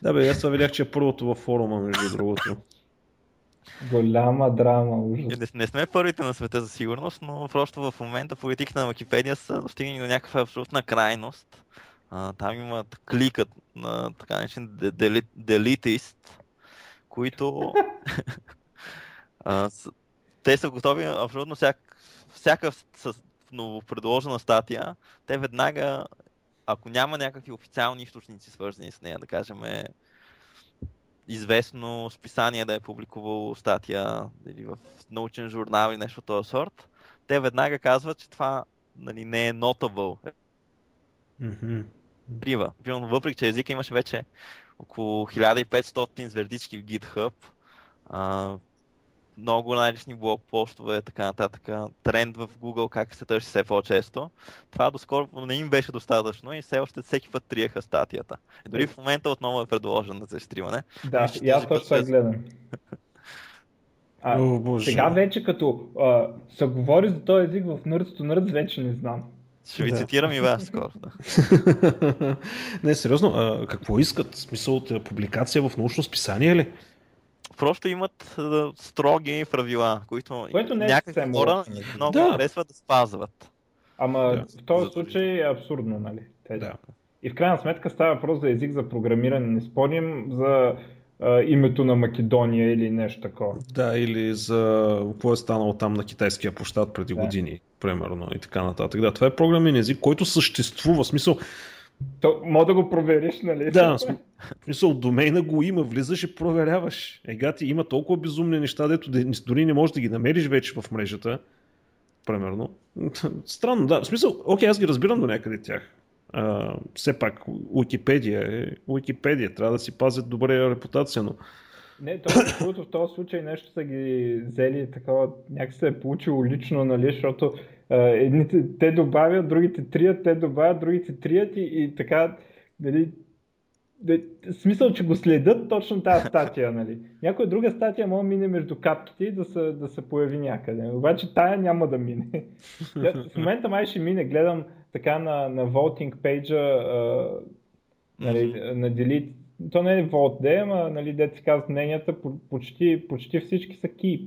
Да бе, аз това видях, че е първото във форума, между другото. Голяма драма, ужас. Не, не сме първите на света за сигурност, но просто в момента политиките на Википедия са достигнали до някаква абсолютна крайност. А, там имат кликът на така наречен делитист, които а, с, те са готови абсолютно всяк, всяка с новопредложена статия, те веднага, ако няма някакви официални източници свързани с нея, да кажем известно списание да е публикувало статия или в научен журнал или нещо от този сорт, те веднага казват, че това, нали, не е notable. Mm-hmm. Прива. Въпреки че езика имаше вече около хиляда и петстотин звездички в GitHub, а, много най-лични блогпостове, така нататък, тренд в Google, как се търси все по-често. Това доскоро не им беше достатъчно и все още всеки път триеха статията. И дори в момента отново е предложено за стримане. Да, и аз точно това гледам. А, О, Боже. Сега вече като а, се говори за този език в Nerds to Nerds, вече не знам. Ще ви Да. цитирам и вас скоро. Да. Не, сериозно, а, какво искат? Смисъл от публикация в научно списание ли? Просто имат а, строги правила, които Което не е някакви съвсем хора лошо, нали? много Да. харесват да спазват. Ама Да. в този За- случай е абсурдно, нали? Те- Да. И в крайна сметка става въпрос за език за програмиране. Не спорим за а, името на Македония или нещо такова. Да, или за какво е станало там на китайския площад преди Да. години, примерно, и така нататък. Да, това е програмен език, който съществува. В смисъл, То, мога да го провериш, нали? да, в смисъл, в смисъл, домейна го има, влизаш и проверяваш. Ега ти има толкова безумни неща, дето де- дори не можеш да ги намериш вече в мрежата. Примерно. Странно, да. В смисъл, окей, аз ги разбирам до някъде тях. А, все пак, Уикипедия е Уикипедия. Трябва да си пазят добре репутация, но Не, то, в този случай нещо са ги взели такова, някак се е получило лично, нали, защото а, едните те добавят, другите трият, те добавят, другите трият и, и така, нали, де, смисъл, че го следят точно тази статия, нали. Някоя друга статия може да мине между капките и да се, да се появи някъде, обаче тая няма да мине. В момента май ще мине, гледам така на, на voting пейджа, а, нали, Мгм. на Delete. То не е Vote Day, ама, нали, дето се казват мненията, по- почти, почти всички са Keep.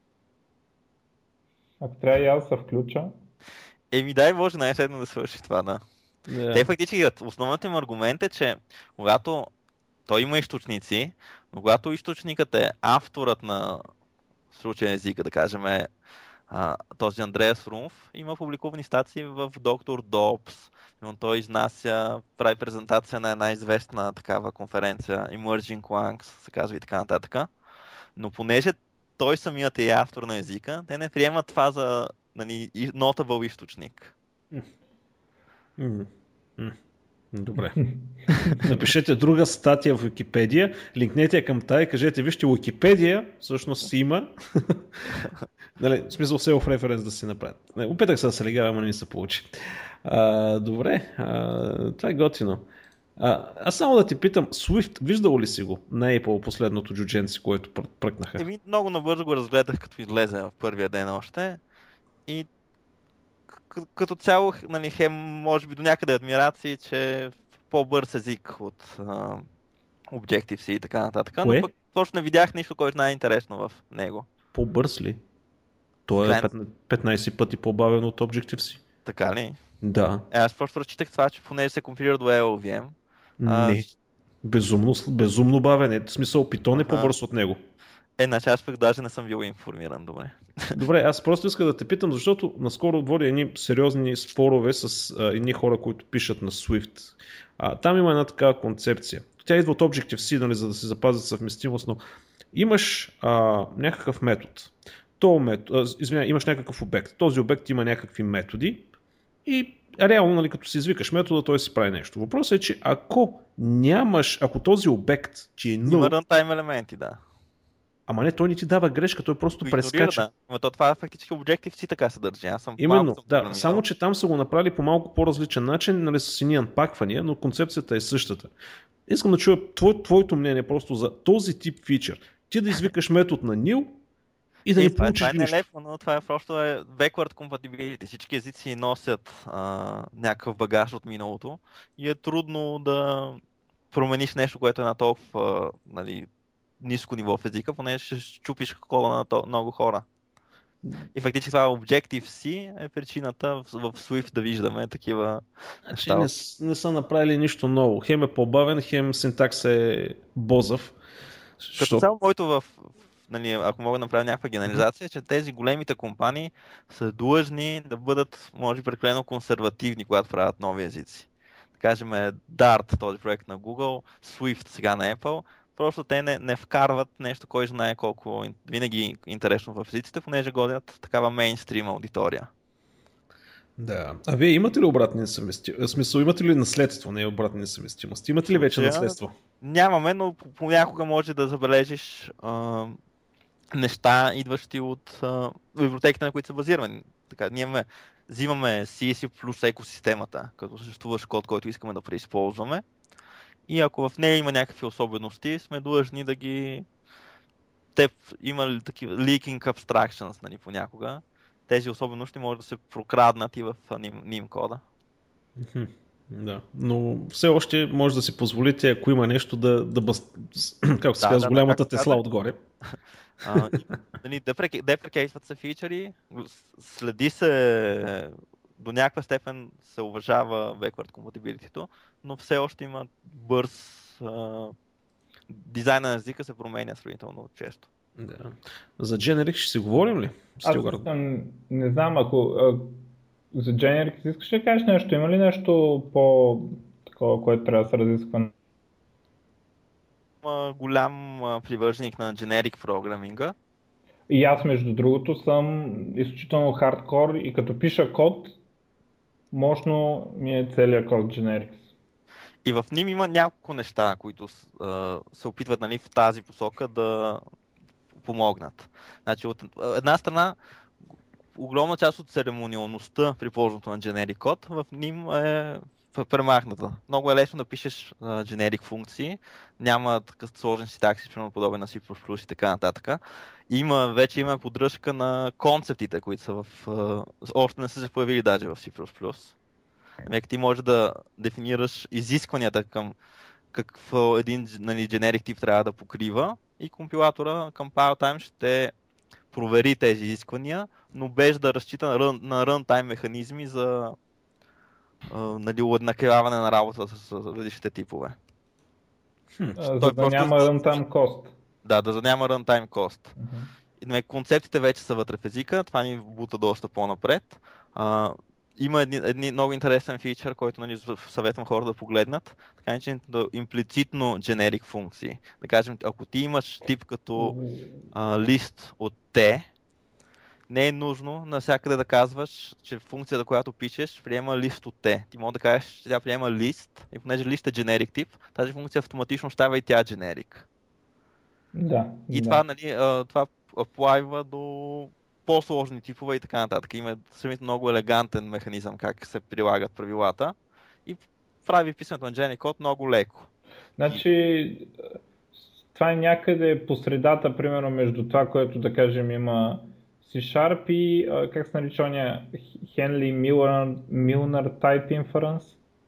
Ако трябва и аз да се включа. Еми дай Боже най-сетно да свърши това, да. да. Те фактически, основният им аргумент е, че когато той има източници, но когато източникът е авторът на случая езика, да кажем, е, а, този Андреас Румф, има публикувани статии в Доктор Добс, но той изнася, прави презентация на една известна такава конференция, Emerging Languages, се казва и така нататък. Но понеже той самият е автор на езика, те не приемат това за, нали, и- notable източник. М, м, Добре. Напишете друга статия в Википедия, линкнете я към тая и кажете, вижте, Википедия всъщност си има. Нали, в смисъл self-reference да си направят. Не, опитах се да се легава, но не ми се получи. А, добре, а, това е готино. А, аз само да ти питам, Swift, виждал ли си го на Apple последното джудженци, което пр- пръкнаха? Еми, много набързо го разгледах, като излезе в първия ден още. И к- като цяло, нали, хем, може би до някъде адмирации, че е по-бърз език от а, Objective-C и така нататък. Кое? Но пък точно не видях нищо, което е най-интересно в него. По-бърз ли? Той е Крайна- петнайсет пъти по-бавен от Objective-C. Така ли? Да. Е, аз просто разчитах това, че понеже се компилира до Ел Ви Ем. А, Не. Безумно, безумно бавен е. В смисъл, Python е Аха. по-бърз от него. Е, значи аз пък даже не съм бил информиран добре. Добре, аз просто искам да те питам, защото наскоро водя едни сериозни спорове с а, едни хора, които пишат на Swift. А, там има една такава концепция. Тя идва от Objective-C, нали, за да се запазят съвместимост, но имаш а, някакъв метод. То метод, а, извиня, имаш някакъв обект. Този обект има някакви методи и реално, нали, като си извикаш метода, той си прави нещо. Въпросът е, че ако нямаш, ако този обект, че е Има null, runtime елементи, да. ама не, той не ти дава грешка, той просто Го игнорира, прескача. да. Но то това е фактически Objective-C така се държи. Аз съм Именно, малко съм да, програмирал. само че там са го направили по малко по-различен начин, нали, с едни анпаквания, но концепцията е същата. Искам да чуя твое, твоето мнение просто за този тип фичър. Ти да извикаш метод на nil и да Е, не това, получиш това е нищо. нелепо, но това е просто е backward compatibility. Всички езици носят а, някакъв багаж от миналото и е трудно да промениш нещо, което е на толкова, нали, ниско ниво в езика, понеже ще щупиш кола на то, много хора. И фактически това Objective-C е причината в, в Swift да виждаме такива Значи не, не са направили нищо ново. Хем е по-бавен, хем синтакс е бозъв. Като цяло моето в, нали, ако мога да направя някаква генерализация, че тези големите компании са длъжни да бъдат, може би, прекалено консервативни, когато правят нови езици. Да кажем Dart, този проект на Google, Swift сега на Apple, просто те не, не вкарват нещо, кой знае колко винаги интересно в езиците, понеже годят такава мейнстрим аудитория. Да. А вие имате ли обратни несъвместимости? В смисъл, имате ли наследство, не обратни несъвместимости? Имате ли вече наследство? Нямаме, но понякога може да забележиш а, неща, идващи от а, библиотеките, на които са базирани. Така, ние имаме, взимаме си си плюс екосистемата, като съществуващ код, който искаме да преизползваме. И ако в нея има някакви особености, сме длъжни да ги... Те има ли такива leaking abstractions, нали, понякога. Тези особености може да се прокраднат и в ним кода. Да, но все още може да си позволите, ако има нещо, да, да бъс... как се да, казва, да, голямата да, Тесла да. отгоре. Нали, депрекейтват се фичъри, следи се до някаква степен се уважава backward compatibility-то, но все още има бърз а, дизайна на езика се променя сравнително често. Да. За Generic ще си говорим ли? Аз съм, не знам, ако а, за Generic искаш да кажеш нещо, има ли нещо по такова, което трябва да се разисква? Голям привърженик на Generic програминга. И аз, между другото, съм изключително хардкор и като пиша код, мощно ми е целият код Generics. И в ним има няколко неща, които uh, се опитват, нали, в тази посока да помогнат. Значи, от една страна, огромна част от церемониалността при ползването на Generic код в ним е премахната. Много е лесно да пишеш uh, Generic функции, няма такъв сложен синтаксис, примерно подобен на C++ и така нататък. Има, вече има поддръжка на концептите, които са в... Uh, още не са се появили даже в C++. Мек ти може да дефинираш изискванията към какво един, нали, generic тип трябва да покрива и компилатора към PileTime ще провери тези изисквания, но без да разчита на, run, на runtime механизми за uh, нали, уеднаквяване на работата с различните типове. Хм. За да просто... няма runtime cost. Да, да няма runtime cost. Uh-huh. Концептите вече са вътре в езика, това ни бута доста по-напред. Uh, Има един, един много интересен фичър, който, нали, съветвам хора да погледнат, така наречените имплицитно generic функции. Да кажем, ако ти имаш тип като а, лист от T, не е нужно навсякъде да казваш, че функцията, която пишеш, приема лист от T. Ти може да кажеш, че тя приема лист, и понеже лист е generic тип, тази функция автоматично става и тя generic. Да. И да. това, нали, това аплайва до по-сложни типове и така нататък. Има сравнително много елегантен механизъм как се прилагат правилата и прави писането на Generic код много леко. Значи, това е някъде по средата, примерно между това, което, да кажем, има C-Sharp и как се нарича ония Henley Milner Type Inference?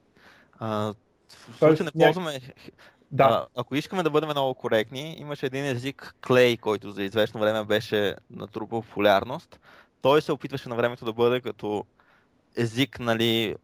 А, в случай не ползваме... Да. А, ако искаме да бъдем много коректни, имаше един език Clay, който за известно време беше натрупал популярност. Той се опитваше на времето да бъде като език, нали,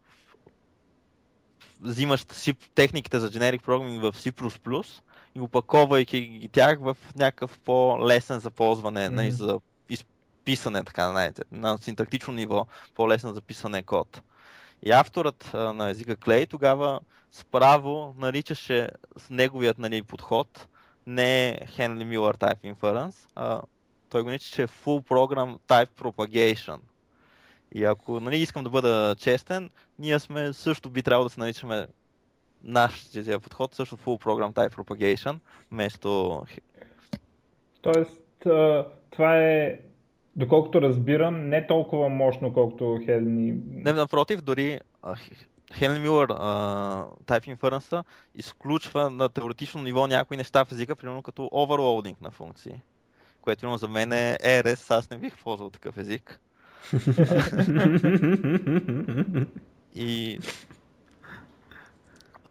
взимаш техниките за generic programming в C++ и опаковайки ги тях в някакъв по-лесен за ползване, mm-hmm. нали, за изписане, така знаете, на синтактично ниво, по-лесен за писане код. И авторът а, на езика Clay тогава справо наричаше с неговият, нали, подход не Henley Miller Type Inference, а той го наричаше Full Program Type Propagation. И ако, нали, искам да бъда честен, ние сме също би трябвало да се наричаме нашия подход, също Full Program Type Propagation, вместо... Тоест, това е, доколкото разбирам, не толкова мощно, колкото Henley... Не, напротив, дори Henley Miller uh, Type Inference изключва на теоретично ниво някои неща в езика, примерно като overloading на функции, което имам за мен е Р С, аз не бих ползвал такъв език. И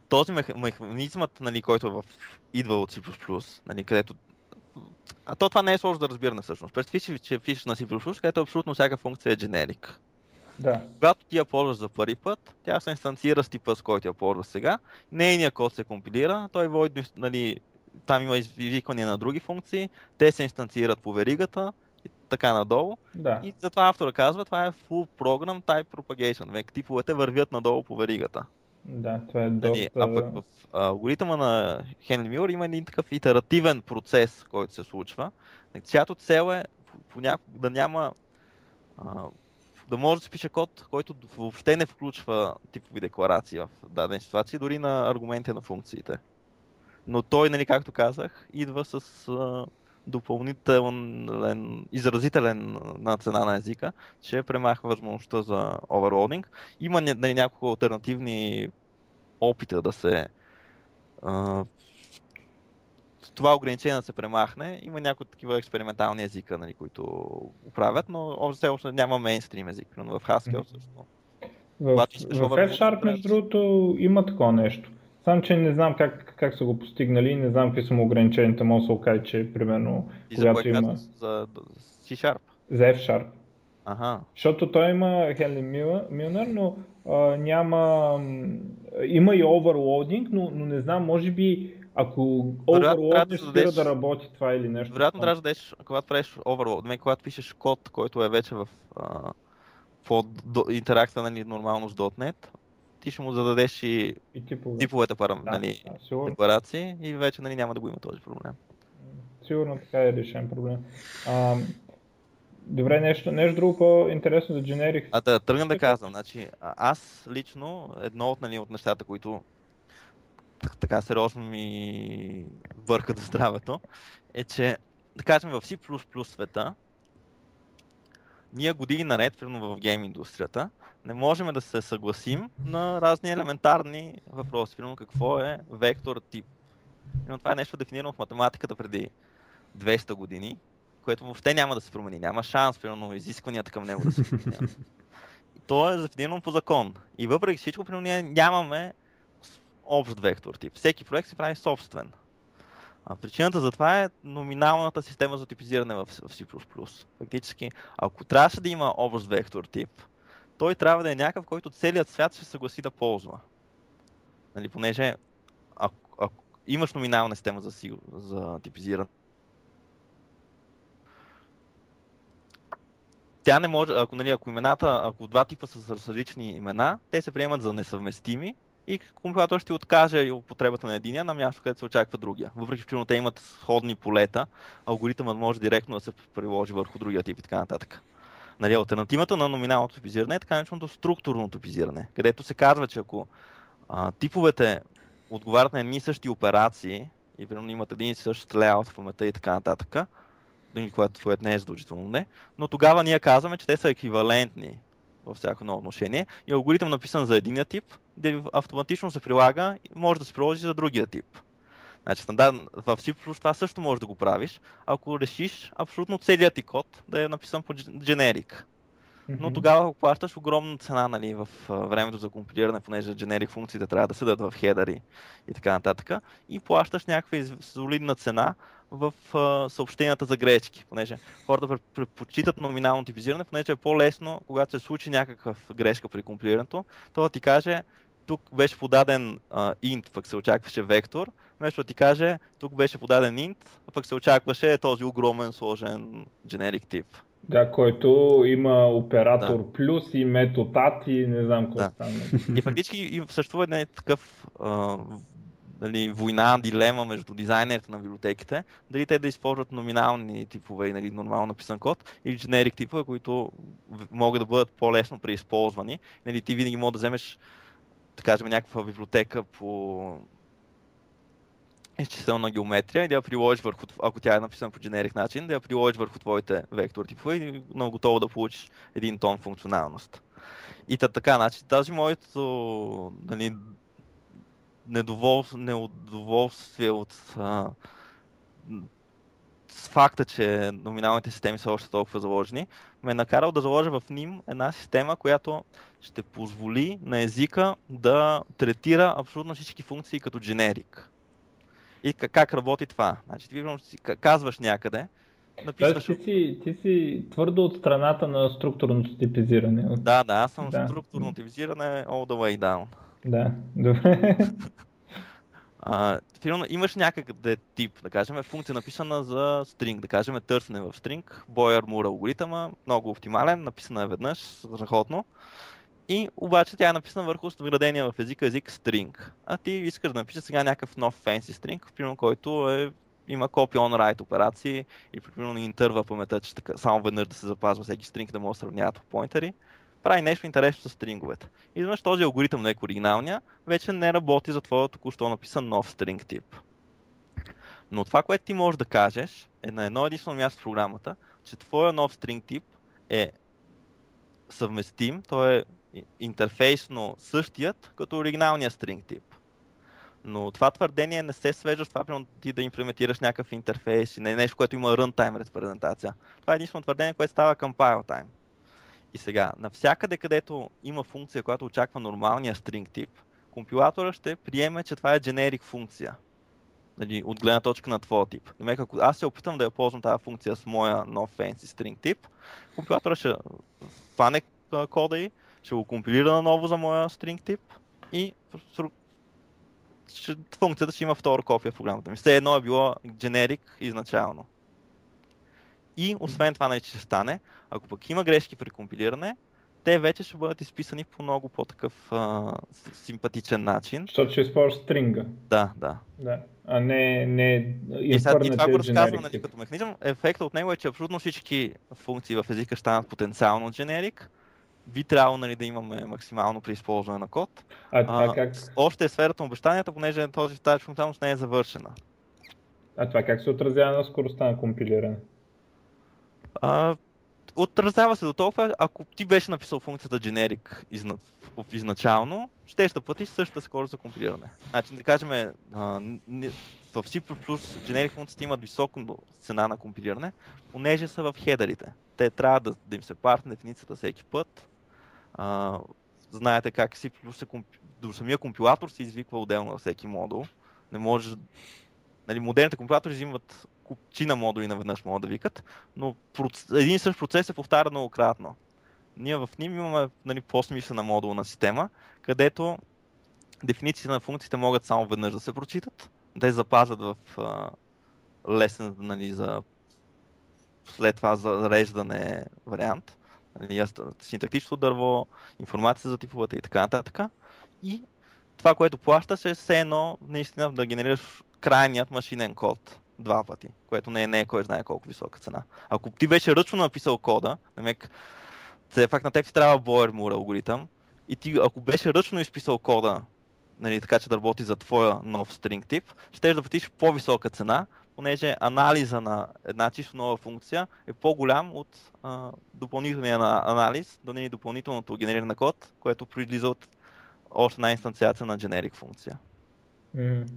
този мех... механизмът, нали, който е в... идва от C++, нали, където а то това не е сложно да разбиране всъщност. Представи си, че пишеш на C++, където абсолютно всяка функция е дженерик. Да. Когато ти я ползваш за първи път, тя се инстанцира с типа, с който я ползваш сега, нейният код се компилира, той води, нали, там има извиквания на други функции, те се инстанцират по веригата и така надолу. Да. И затова автора казва, това е full program type propagation. Век типовете вървят надолу по веригата. Да, това е Нали, доста... а пък в алгоритъма на Хенри Мюлър има един такъв итеративен процес, който се случва, чиято цел е понякога да няма, а, да може да се пише код, който въобще не включва типови декларации в дадени ситуации, дори на аргументи на функциите. Но той, нали, както казах, идва с а, допълнителен, изразителен на цена на езика, че премахва възможността за оверлоудинг. Има, нали, няколко алтернативни опита да се а, това ограничение да се премахне. Има някои такива експериментални езика, нали, които го правят, но още още няма мейнстрим език, но в Haskell също. В, в F-Sharp, между другото, има такова нещо. Само, че не знам как, как са го постигнали, не знам какви са му ограниченията, може да се окаже, че примерно, и когато за има... За C-Sharp? За F-Sharp. Ага. Защото той има Хенри Мюлър, но а, няма... Има и оверлоудинг, но, но не знам, може би ако оверлоуднеш, спира да, да работи това или нещо. Вероятно трябва да дадеш, когато правиш overload, когато пишеш код, който е вече в а, под интеракция, нали, нормално с .NET, ти ще му зададеш и, и типове. типовете парам, да, нали, да, декларации и вече, нали, няма да го има този проблем. Сигурно така е решен проблем. А, добре, нещо, нещо друго по-интересно за generic. А да тръгна да казвам, значи, аз лично, едно от, нали, от нещата, които така сериозно ми въркат в здравето, е, че, да кажем, в C++ света, ние години наред, примерно в гейм индустрията, не можем да се съгласим на разни елементарни въпроси. Примерно какво е вектор тип. Но това е нещо дефинирано в математиката преди двеста години, което въобще няма да се промени. Няма шанс, примерно, изискванията към него да се променят. То е дефинирано по закон. И въпреки всичко, примерно, ние нямаме общ вектор тип. Всеки проект се прави собствен. А причината за това е номиналната система за типизиране в C++. Фактически, ако трябваше да има общ вектор тип, той трябва да е някакъв, който целият свят ще се съгласи да ползва. Нали, понеже ако, ако имаш номинална система за, за типизиране, тя не може, ако, нали, ако имената, ако два типа са с различни имена, те се приемат за несъвместими и компилатор ще ти откаже употребата на единия на място, където се очаква другия. Въпреки че те имат сходни полета, алгоритъмът може директно да се приложи върху другия тип и така нататък. Нали, алтернативата на номиналното типизиране е така нареченото структурно типизиране, където се казва, че ако а, типовете отговарят на едни и същи операции и примерно имат един и същ лейаут в паметта и така нататък, което, което не е задължително не, но тогава ние казваме, че те са еквивалентни във всяко едно отношение и алгоритъм написан за единия тип, автоматично се прилага и може да се приложи за другия тип. Значи стандарт в C++ това също можеш да го правиш, ако решиш абсолютно целият ти код да е написан по generic. Но тогава плащаш огромна цена, нали, в времето за компилиране, понеже generic функциите трябва да седат в хедъри и така нататък, и плащаш някаква солидна цена в uh, съобщенията за грешки, понеже хората предпочитат номинално типизиране, понеже е по-лесно, когато се случи някаква грешка при компилирането, то да ти каже, тук беше подаден uh, int, пък се очакваше вектор, вместо да ти каже, тук беше подаден int, а пък се очакваше този огромен сложен generic тип. Да, който има оператор да. Плюс и метод ат и не знам какво да. стане. И фактически съществува един такъв uh, дали, война, дилема между дизайнерите на библиотеките, дали те да използват номинални типове, нали, нормално написан код, или generic типове, които могат да бъдат по-лесно преизползвани. Нали, ти винаги можеш да вземеш, да кажем, някаква библиотека по изчислителна геометрия и да я приложиш върху, ако тя е написана по generic начин, да я приложиш върху твоите вектор типове и много готово да получиш един тон функционалност. И така, значи, тази моето, нали, Недоволствие, неудоволствие от а, с факта, че номиналните системи са още толкова заложени, ме е накарал да заложа в ним една система, която ще позволи на езика да третира абсолютно всички функции като дженерик. И как работи това? Значи, ти си казваш някъде, написваш... Ти си, ти си твърдо от страната на структурното типизиране. Да, да, аз съм да. структурно типизиране all the way down. Да, добре. А, фирма, имаш някакъв тип, да кажем, функция написана за string, да кажем търсене в string, Boyer-Moore алгоритъма, много оптимален, написана е веднъж, страхотно. И обаче тя е написана върху вградения в езика език string. А ти искаш да напишеш сега някакъв нов fancy string, примерно, който е, има copy-on-write операции и примерно интерва паметта, че така, само веднъж да се запазва всеки string, да може да сравняват по поинтери. Прави нещо интересно с стринговете. И изведнъж този алгоритъм, не е оригиналния, вече не работи за твоя току-що написан нов стринг тип. Но това, което ти можеш да кажеш, е на едно единствено място в програмата, че твоя нов стринг тип е съвместим, той е интерфейсно същият като оригиналния стринг тип. Но това твърдение не се свежда с това, примерно ти да имплементираш някакъв интерфейс и не е нещо, което има runtime репрезентация. Това е единствено твърдение, което става compile time. И сега, навсякъде, където има функция, която очаква нормалния string тип, компилатора ще приеме, че това е generic функция. Нали, от гледна точка на твоя тип. Намек, ако аз се опитам да я ползвам тази функция с моя нов fancy string тип, компилатора ще фане кода и ще го компилира наново за моя string тип и функцията ще има втора копия в програмата ми. Все едно е било generic изначално. И освен това нещо ще стане, ако пък има грешки при компилиране, те вече ще бъдат изписани по много по-такъв а, симпатичен начин. Защото ще използваш стринга. Да, да. Да. А не, не и, сега, и това го разказвам, нали, като механизъм. Ефектът от него е, че абсолютно всички функции в езика ще станат потенциално generic. Би трябвало, нали, да имаме максимално при използване на код. А, а, как... Още е сферата на обещанията, понеже този тази функционалност не е завършена. А това как се отразява на скоростта на компилиране? А, отразява се до толкова, ако ти беше написал функцията generic изна... изначално, ще ще пътиш същата скорост за компилиране. Значи, да кажем, а, не... в C++ generic функциите имат висока цена на компилиране, понеже са в хедерите. Те трябва да, да им се партне дефиницията всеки път. А, знаете как C++ се комп... до самия компилатор се извиква отделно на всеки модул. Не може... Нали, модерните компилатори взимат купчина модули наведнъж могат да викат, но един и същ процес се повтаря многократно. Ние в ним имаме, нали, по-смислена модулна система, където дефинициите на функциите могат само веднъж да се прочитат, да я запазят в а, лесен, нали, за след това зареждане вариант, нали, синтактично дърво, информация за типовете и така нататък. И това, което плащаш, е все едно наистина да генерираш крайният машинен код два пъти, което не е, не е кой знае колко висока цена. Ако ти беше ръчно написал кода, намек, все пак на теб ти трябва Boyer-Moore алгоритъм, и ти, ако беше ръчно изписал кода, нали, така че да работи за твоя нов string тип, ще да платиш по-висока цена, понеже анализа на една чисто нова функция е по-голям от а, допълнителния анализ, да не е допълнителното генериране на код, което произлиза от още една инстанциация на generic функция. Mm.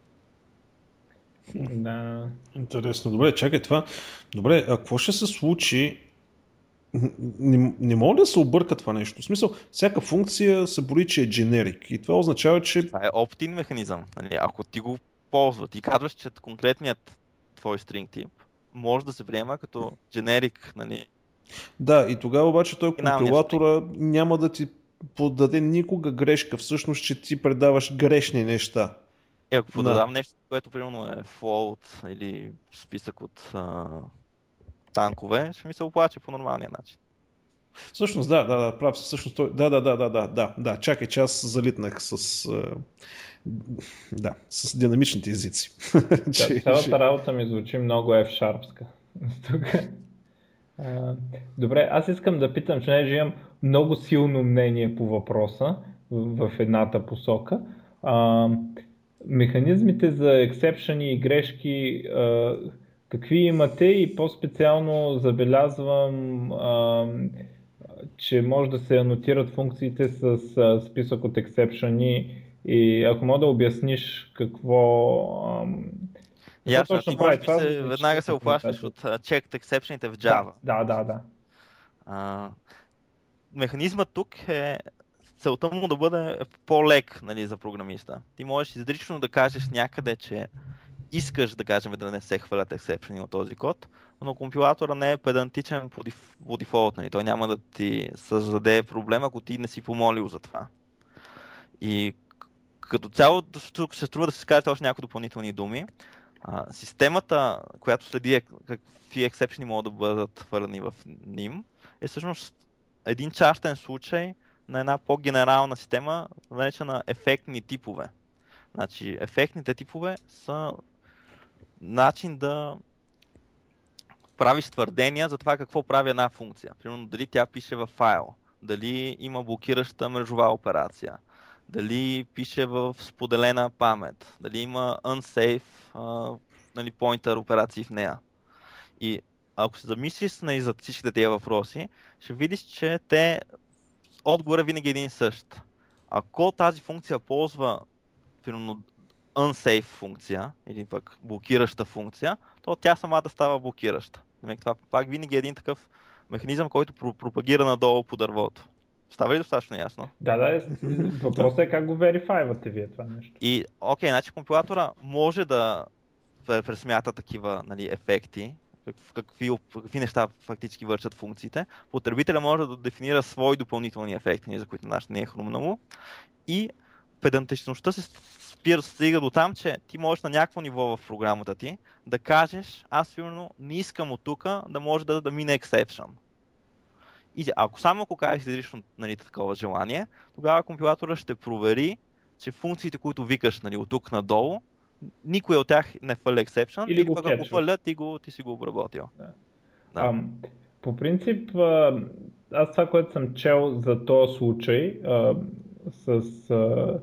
Да. Интересно. Добре, чакай това. Добре, а какво ще се случи? Не, не мога да се обърка това нещо. В смисъл, всяка функция се брои, че е generic. И това означава, че... Това е opt-in механизъм. Нали? Ако ти го ползваш, ти казваш, че конкретният твой string тип може да се приема като generic. Нали? Да, и тогава обаче той компилатора няма да ти подаде никога грешка. Всъщност, че ти предаваш грешни неща. Е, ако подадам да. нещо, което примерно е float или списък от а, танкове, ще ми се оплаче по нормалния начин. Всъщност, да, да, да, прав се. Всъщност, той... да, да, да, да, да, да, да, чакай, че аз залитнах с, а, да, с динамичните езици. Цялата работа ми звучи много F-sharpска. Добре, аз искам да питам, че не имам много силно мнение по въпроса в едната посока. А, механизмите за ексепшъни и грешки, а, какви имате, и по-специално забелязвам, а, че може да се анотират функциите с а, списък от ексепшъни, и ако мога да обясниш какво... А, Ясно, ти може би се, веднага се оплащаш от checked exceptionите в Java. Да, да, да. А, механизмът тук е целта му да бъде по-лек, нали, за програмиста. Ти можеш изрично да кажеш някъде, че искаш, да кажем, да не се хвърлят ексепшени от този код, но компилатора не е педантичен по, деф, по дефолт. Нали. Той няма да ти създаде проблем, ако ти не си помолил за това. И като цяло, тук ще струва да се скажете още някои допълнителни думи. А, системата, която следи какви ексепшени могат да бъдат хвърлени в ним, е всъщност един частен случай на една по-генерална система, наречена ефектни типове. Значи, ефектните типове са начин да правиш твърдения за това какво прави една функция. Примерно, дали тя пише в файл, дали има блокираща мрежова операция, дали пише в споделена памет, дали има unsafe а, нали, pointer операции в нея. И ако се замислиш нали, за всичките тези въпроси, ще видиш, че те отговор е винаги един същ. Ако тази функция ползва примерно unsafe функция или пък блокираща функция, то тя самата става блокираща. Това пак винаги е един такъв механизъм, който пропагира надолу по дървото. Става ли достатъчно ясно? Да, да. Въпросът е как го верифайвате вие това нещо. И, окей, значи компилатора може да пресмята такива нали, ефекти, какви, какви неща фактически вършат функциите. Потребителя може да дефинира свои допълнителни ефекти, за които нашето не е хрумнало. И педантичността се спира, стига до там, че ти можеш на някакво ниво в програмата ти да кажеш, аз сигурно не искам от тук да може да, да мине exception. И ако само ако кажеш изрично нали, такова желание, тогава компилатора ще провери, че функциите, които викаш нали, от тук надолу, никой от тях не фърля exception, или пък ако фърля, ти, го, ти си го обработил. Да. Да. А, по принцип, аз това, което съм чел за този случай а, с а,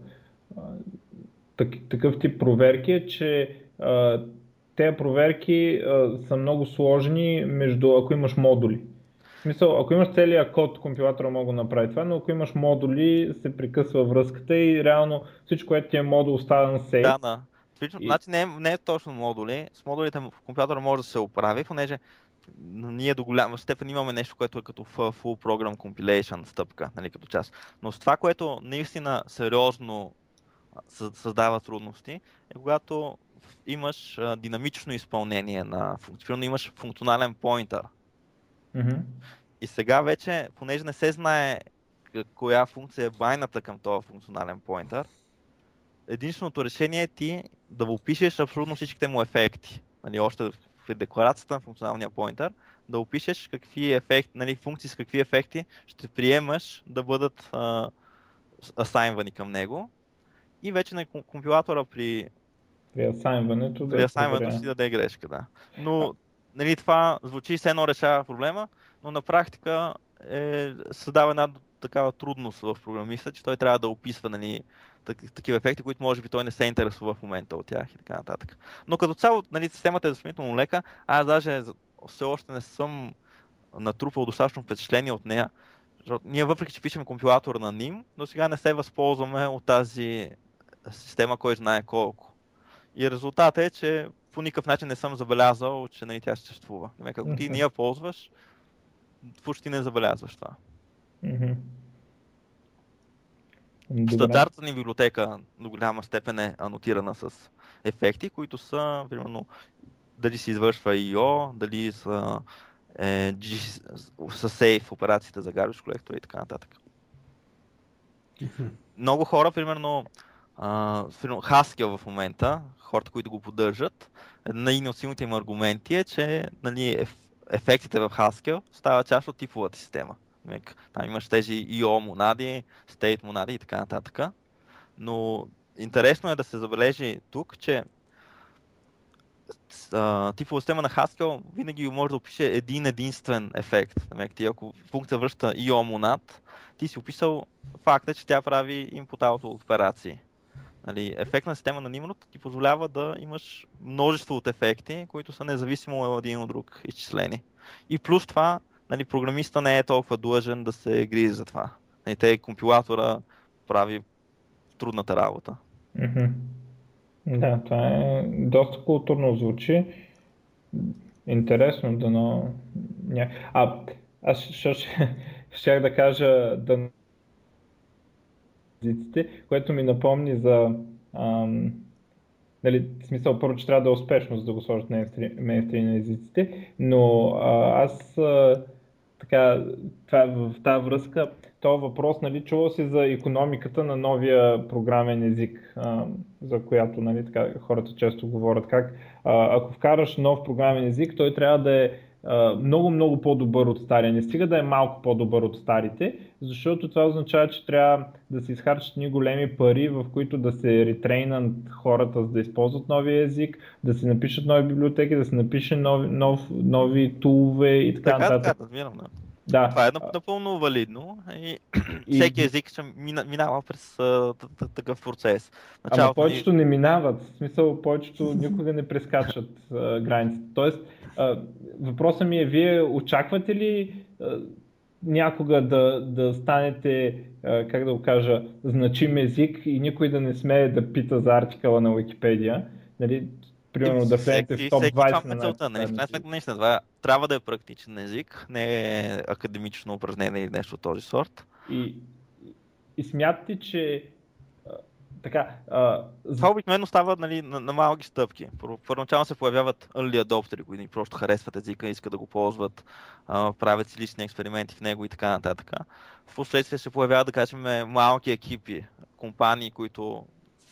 так, такъв тип проверки е, че а, тези проверки а, са много сложни между, ако имаш модули. В смисъл, ако имаш целият код, компилатора може да направи това, но ако имаш модули, се прекъсва връзката и реално всичко, което ти е модул, става на сейф. Да, да. И... Значи не е, не е точно модули. С модулите в компилатора може да се оправи, понеже ние до голяма степен имаме нещо, което е като full program compilation стъпка, нали, като част. Но с това, което наистина сериозно създава трудности, е когато имаш а, динамично изпълнение на функция. Примерно имаш функционален поинтър. Mm-hmm. И сега вече, понеже не се знае коя функция е байната към този функционален поинтър, единственото решение е ти да го опишеш абсолютно всичките му ефекти. Нали, още в декларацията на функционалния поинтър, да опишеш какви ефекти, нали, функции с какви ефекти ще приемаш да бъдат а, асайнвани към него. И вече на компилатора при при асайнването да асайнването си даде грешка, да. Но нали, това звучи все едно решава проблема, но на практика е, създава една такава трудност в програмиста, че той трябва да описва нали, такива ефекти, които може би той не се интересува в момента от тях и така нататък. Но като цяло нали, системата е сравнително лека, аз даже все още не съм натрупал достатъчно впечатление от нея. Защото ние въпреки, че пишем компилатор на ним, но сега не се възползваме от тази система, кой знае колко. И резултатът е, че по никакъв начин не съм забелязал, че нали, тя съществува. Ако ти не я ползваш, почти не забелязваш това. Mm-hmm. Стандартната ни библиотека до голяма степен е анотирана с ефекти, които са, примерно, дали се извършва ай о, дали са, е, са сейф операциите за garbage collector и така нататък. Mm-hmm. Много хора, примерно, Uh, Haskell в момента, хората, които го поддържат, един от силните им аргументи е, че нали, еф, ефектите в Haskell стават част от типовата система. Там имаш тези ай о монади, state монади и така нататък. Но интересно е да се забележи тук, че uh, типова система на Haskell винаги може да опише един единствен ефект. Ти, ако функция връща ай о монад, ти си описал факта, че тя прави input-out операции. Нали, ефектна система на Nimrod ти позволява да имаш множество от ефекти, които са независимо един от друг изчислени. И плюс това, нали, програмиста не е толкова длъжен да се грижи за това. Нали, те компилатора прави трудната работа. Mm-hmm. Да, това е доста културно звучи. Интересно да но... А, аз ще, ще, щях да кажа да езиците, което ми напомни за ам, нали, в смисъл, първо, че трябва да е успешно, за да го сложат мейнстрим на езиците, но а, аз а, така, това, в тази връзка, този въпрос, нали, чува си за икономиката на новия програмен език, а, за която, нали, така, хората често говорят как а, ако вкараш нов програмен език, той трябва да е а, много, много по-добър от стария. Не стига да е малко по-добър от старите, защото това означава, че трябва да се изхарчат ни големи пари, в които да се ретрейнат хората, за да използват новия език, да се напишат нови библиотеки, да се напише нови, нов, нови тулове и така Така, нататък. така, разбирам, да. Да. Това е напълно валидно и, И- всеки език ще мина- минава през а, т- т- такъв процес. Ама Началото ни- повечето не минават, в смисъл повечето никога не прескачат а, границите. Тоест, а, въпросът ми е, вие очаквате ли а, някога да, да станете, а, как да го кажа, значим език и никой да не смее да пита за артикъла на Уикипедия, нали? Примерно да влезете в топ всеки двайсет това на е целта, нали? В крайна сметка, наистина, това трябва да е практичен език, не е академично упражнение или нещо от този сорт. И, и смятате, че а, така, а, з- Това обикновено става, нали, на, на малки стъпки. Първо- Първоначално се появяват early adoptери, които просто харесват езика, искат да го ползват, а, правят си лични експерименти в него и така нататък. В последствие се появяват, да кажем, малки екипи, компании, които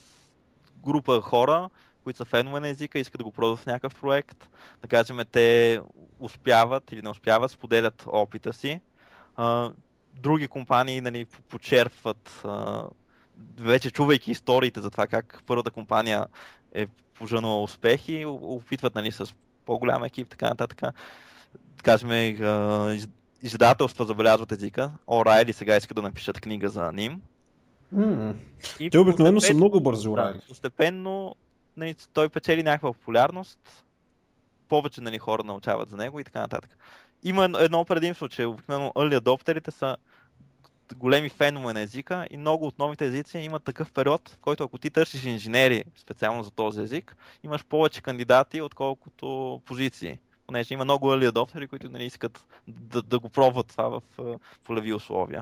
група хора, които са фенове на езика, искат да го пробват в някакъв проект. Да кажем, те успяват или не успяват, споделят опита си. А, други компании, нали, почерпват, а, вече чувайки историите за това как първата компания е пожънала успехи, опитват, нали, с по-голям екип, така нататък. Да кажем, а, из- издателства забелязват езика. O'Reilly сега иска да напишат книга за ним. М. И Те обикновено са постепенно- много бързи, да, O'Reilly. постепенно, нали, той печели някаква популярност, повече, нали, хора научават за него и така нататък. Има едно- едно предимство, че обикновено early adopterите са големи фенове на езика и много от новите езици имат такъв период, в който ако ти търсиш инженери специално за този език, имаш повече кандидати, отколкото позиции. Понеже има много early adoptери, които, нали, искат да, да го пробват това в а, полеви условия.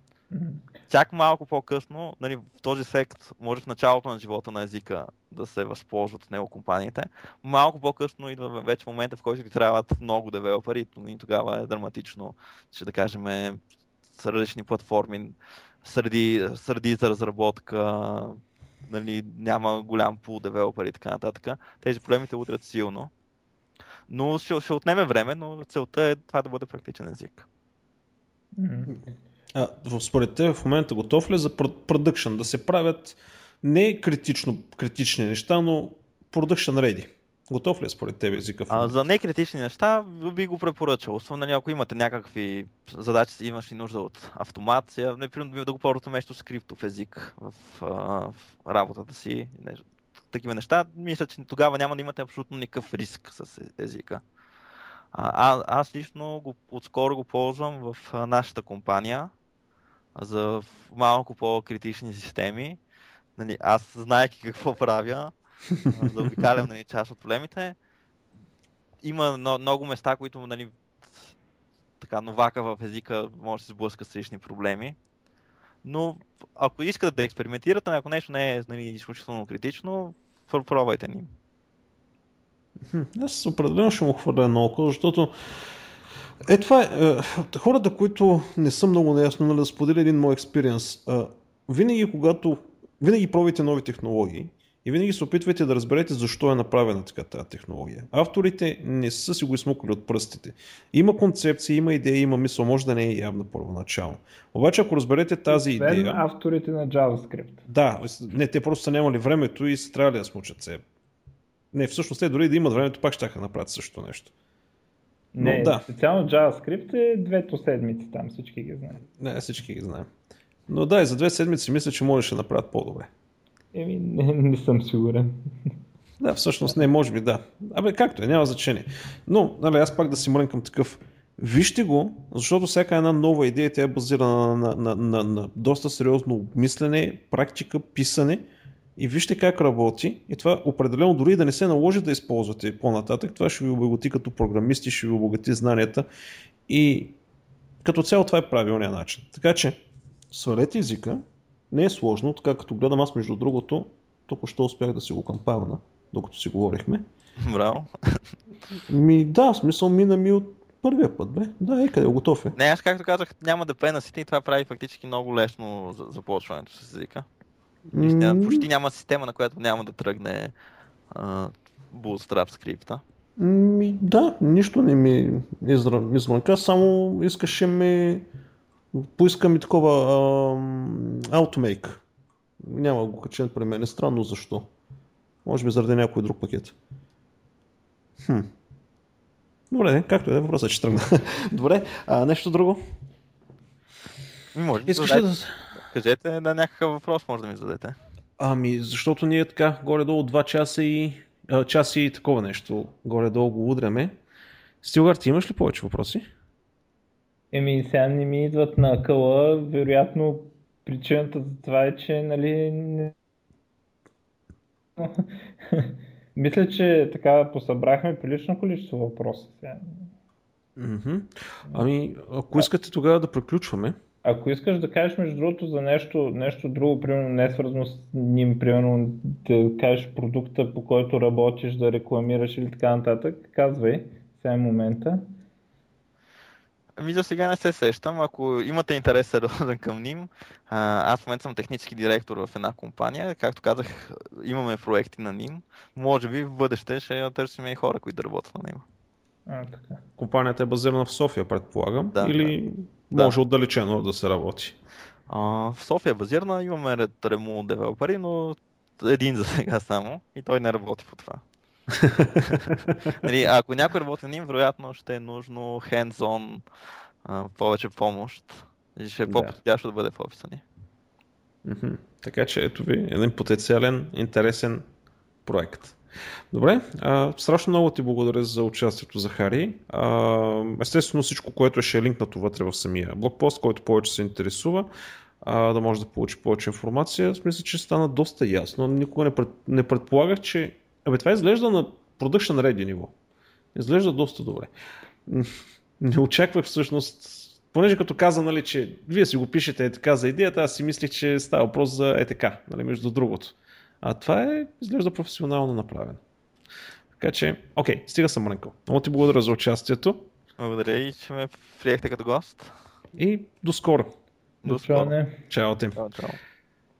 Чак малко по-късно, нали, в този ефект, може в началото на живота на езика да се възползват от него компаниите. Малко по-късно идва вече момента, в който ти трябват много девелопери и тогава е драматично, че да кажем, с различни платформи, среди, среди за разработка, нали, няма голям пул девелопери и така нататък. Тези проблемите удрят силно. Но ще, ще отнеме време, но целта е това да бъде практичен език. Мгм. А, в- според те в момента готов ли е за продъкшн, да се правят не критично, критични неща, но production ready? Готов ли е според тебе езика в А, момента? за некритични неща би го препоръчал. Особено, нали, ако имате някакви задачи, имаш и нужда от автомация, например да го ползвате вместо скриптов език в, а, в работата си. Не, такива неща, мисля, че тогава няма да имате абсолютно никакъв риск с е- езика. А, а, аз лично го, отскоро го ползвам в а, нашата компания за малко по-критични системи. Нали, аз, знаеки какво правя, а, да обикалям, нали, част от проблемите, има но, много места, които, нали, така, новака в езика може да се сблъска с лични проблеми. Но ако искате да експериментирате, ако нещо не е, нали, изключително критично, пр- пробвайте ни. Хм, Аз определено ще му хвърля едно око, защото е това е, е, хората, които не са много наясно, нали, да споделя един мой експириенс. Винаги когато, винаги пробвайте нови технологии и винаги се опитвайте да разберете защо е направена така тази технология. Авторите не са си го измукали от пръстите. Има концепция, има идея, има мисъл, може да не е явна първоначално. Обаче ако разберете тази Освен идея... авторите на JavaScript. Да, не, те просто са нямали времето и са трябвали да смучат се. Не, всъщност те дори да имат времето, пак ще направят същото нещо. Но, Не, да. специално JavaScript е двето седмици там, всички ги знаят. Не, всички ги знаем. Но да, и за две седмици мисля, че можеше да направят по-добре. Еми, не, не съм сигурен. Да, всъщност не, може би да. Абе, както е, няма значение. Но, нали, аз пак да си мрънкам такъв. Вижте го, защото всяка една нова идея тя е базирана на, на, на, на, на доста сериозно обмислене, практика, писане и вижте как работи. И това определено дори да не се наложи да използвате по-нататък, това ще ви обогати като програмисти, ще ви обогати знанията и като цяло това е правилният начин. Така че, свалете езика, не е сложно, така като гледам аз между другото, току-що успях да си го кампавна, докато си говорихме. Браво. Ми да, в смисъл мина ми от първия път, бе. Да, е, къде готов е. Не, аз както казах, няма dependency и това прави фактически много лесно за започването с езика. Наистина, почти няма система, на която няма да тръгне uh, Bootstrap скрипта. Ми, да, нищо не ми изра- измънка, само искаше ми, поиска ми такова uh, Automake. Няма го качен при мен, е странно защо. Може би заради някой друг пакет. Хм. Добре, както е, въпросът е, че тръгна. Добре, а нещо друго? Може Искаш да, ли да... Кажете на някакъв въпрос, може да ми зададете. Ами, защото ние така горе-долу два часа и а, час и такова нещо горе-долу го удряме. Стилгар, ти имаш ли повече въпроси? Еми, сега не ми идват на акъла, вероятно причината за това е, че нали не... Мисля, че така посъбрахме прилично количество въпроси сега. Mm-hmm. Ами, ако искате тогава да приключваме. Ако искаш да кажеш между другото за нещо, нещо друго, примерно не свързано с ним, примерно да кажеш продукта, по който работиш, да рекламираш или така нататък, казвай, сега е момента. Ами за сега не се сещам. Ако имате интерес сериозен към ним, аз в момента съм технически директор в една компания. Както казах, имаме проекти на ним. Може би в бъдеще ще търсим и хора, които да работят на него. А, така. Компанията е базирана в София, предполагам, да, или да. може да. Отдалечено да се работи? А, в София е базирана, имаме ремонт девелопери, но един за сега само и той не работи по това. Нали, ако някой работи на ним, вероятно ще е нужно hands-on, а, повече помощ и ще е по-подходящо да бъде в офиса ни. Mm-hmm. Така че ето ви един потенциален, интересен проект. Добре, а, страшно много ти благодаря за участието, Захари. А, естествено всичко, което е, ще е линкнато вътре в самия блогпост, който повече се интересува, а, да може да получи повече информация. Мисля, че стана доста ясно. Никога не, пред, не предполагах, че... Абе, това изглежда на production ready ниво. Изглежда доста добре. Не очаквах всъщност, понеже като каза, нали, че вие си го пишете е така за идеята, аз си мислих, че става въпрос за е така, нали, между другото. А това е, изглежда професионално направено. Така че, окей, стига съм мрънкал. Много ти благодаря за участието. Благодаря и че ме приехте като гост. И до скоро. До скоро. Чао ти. Чао, чао.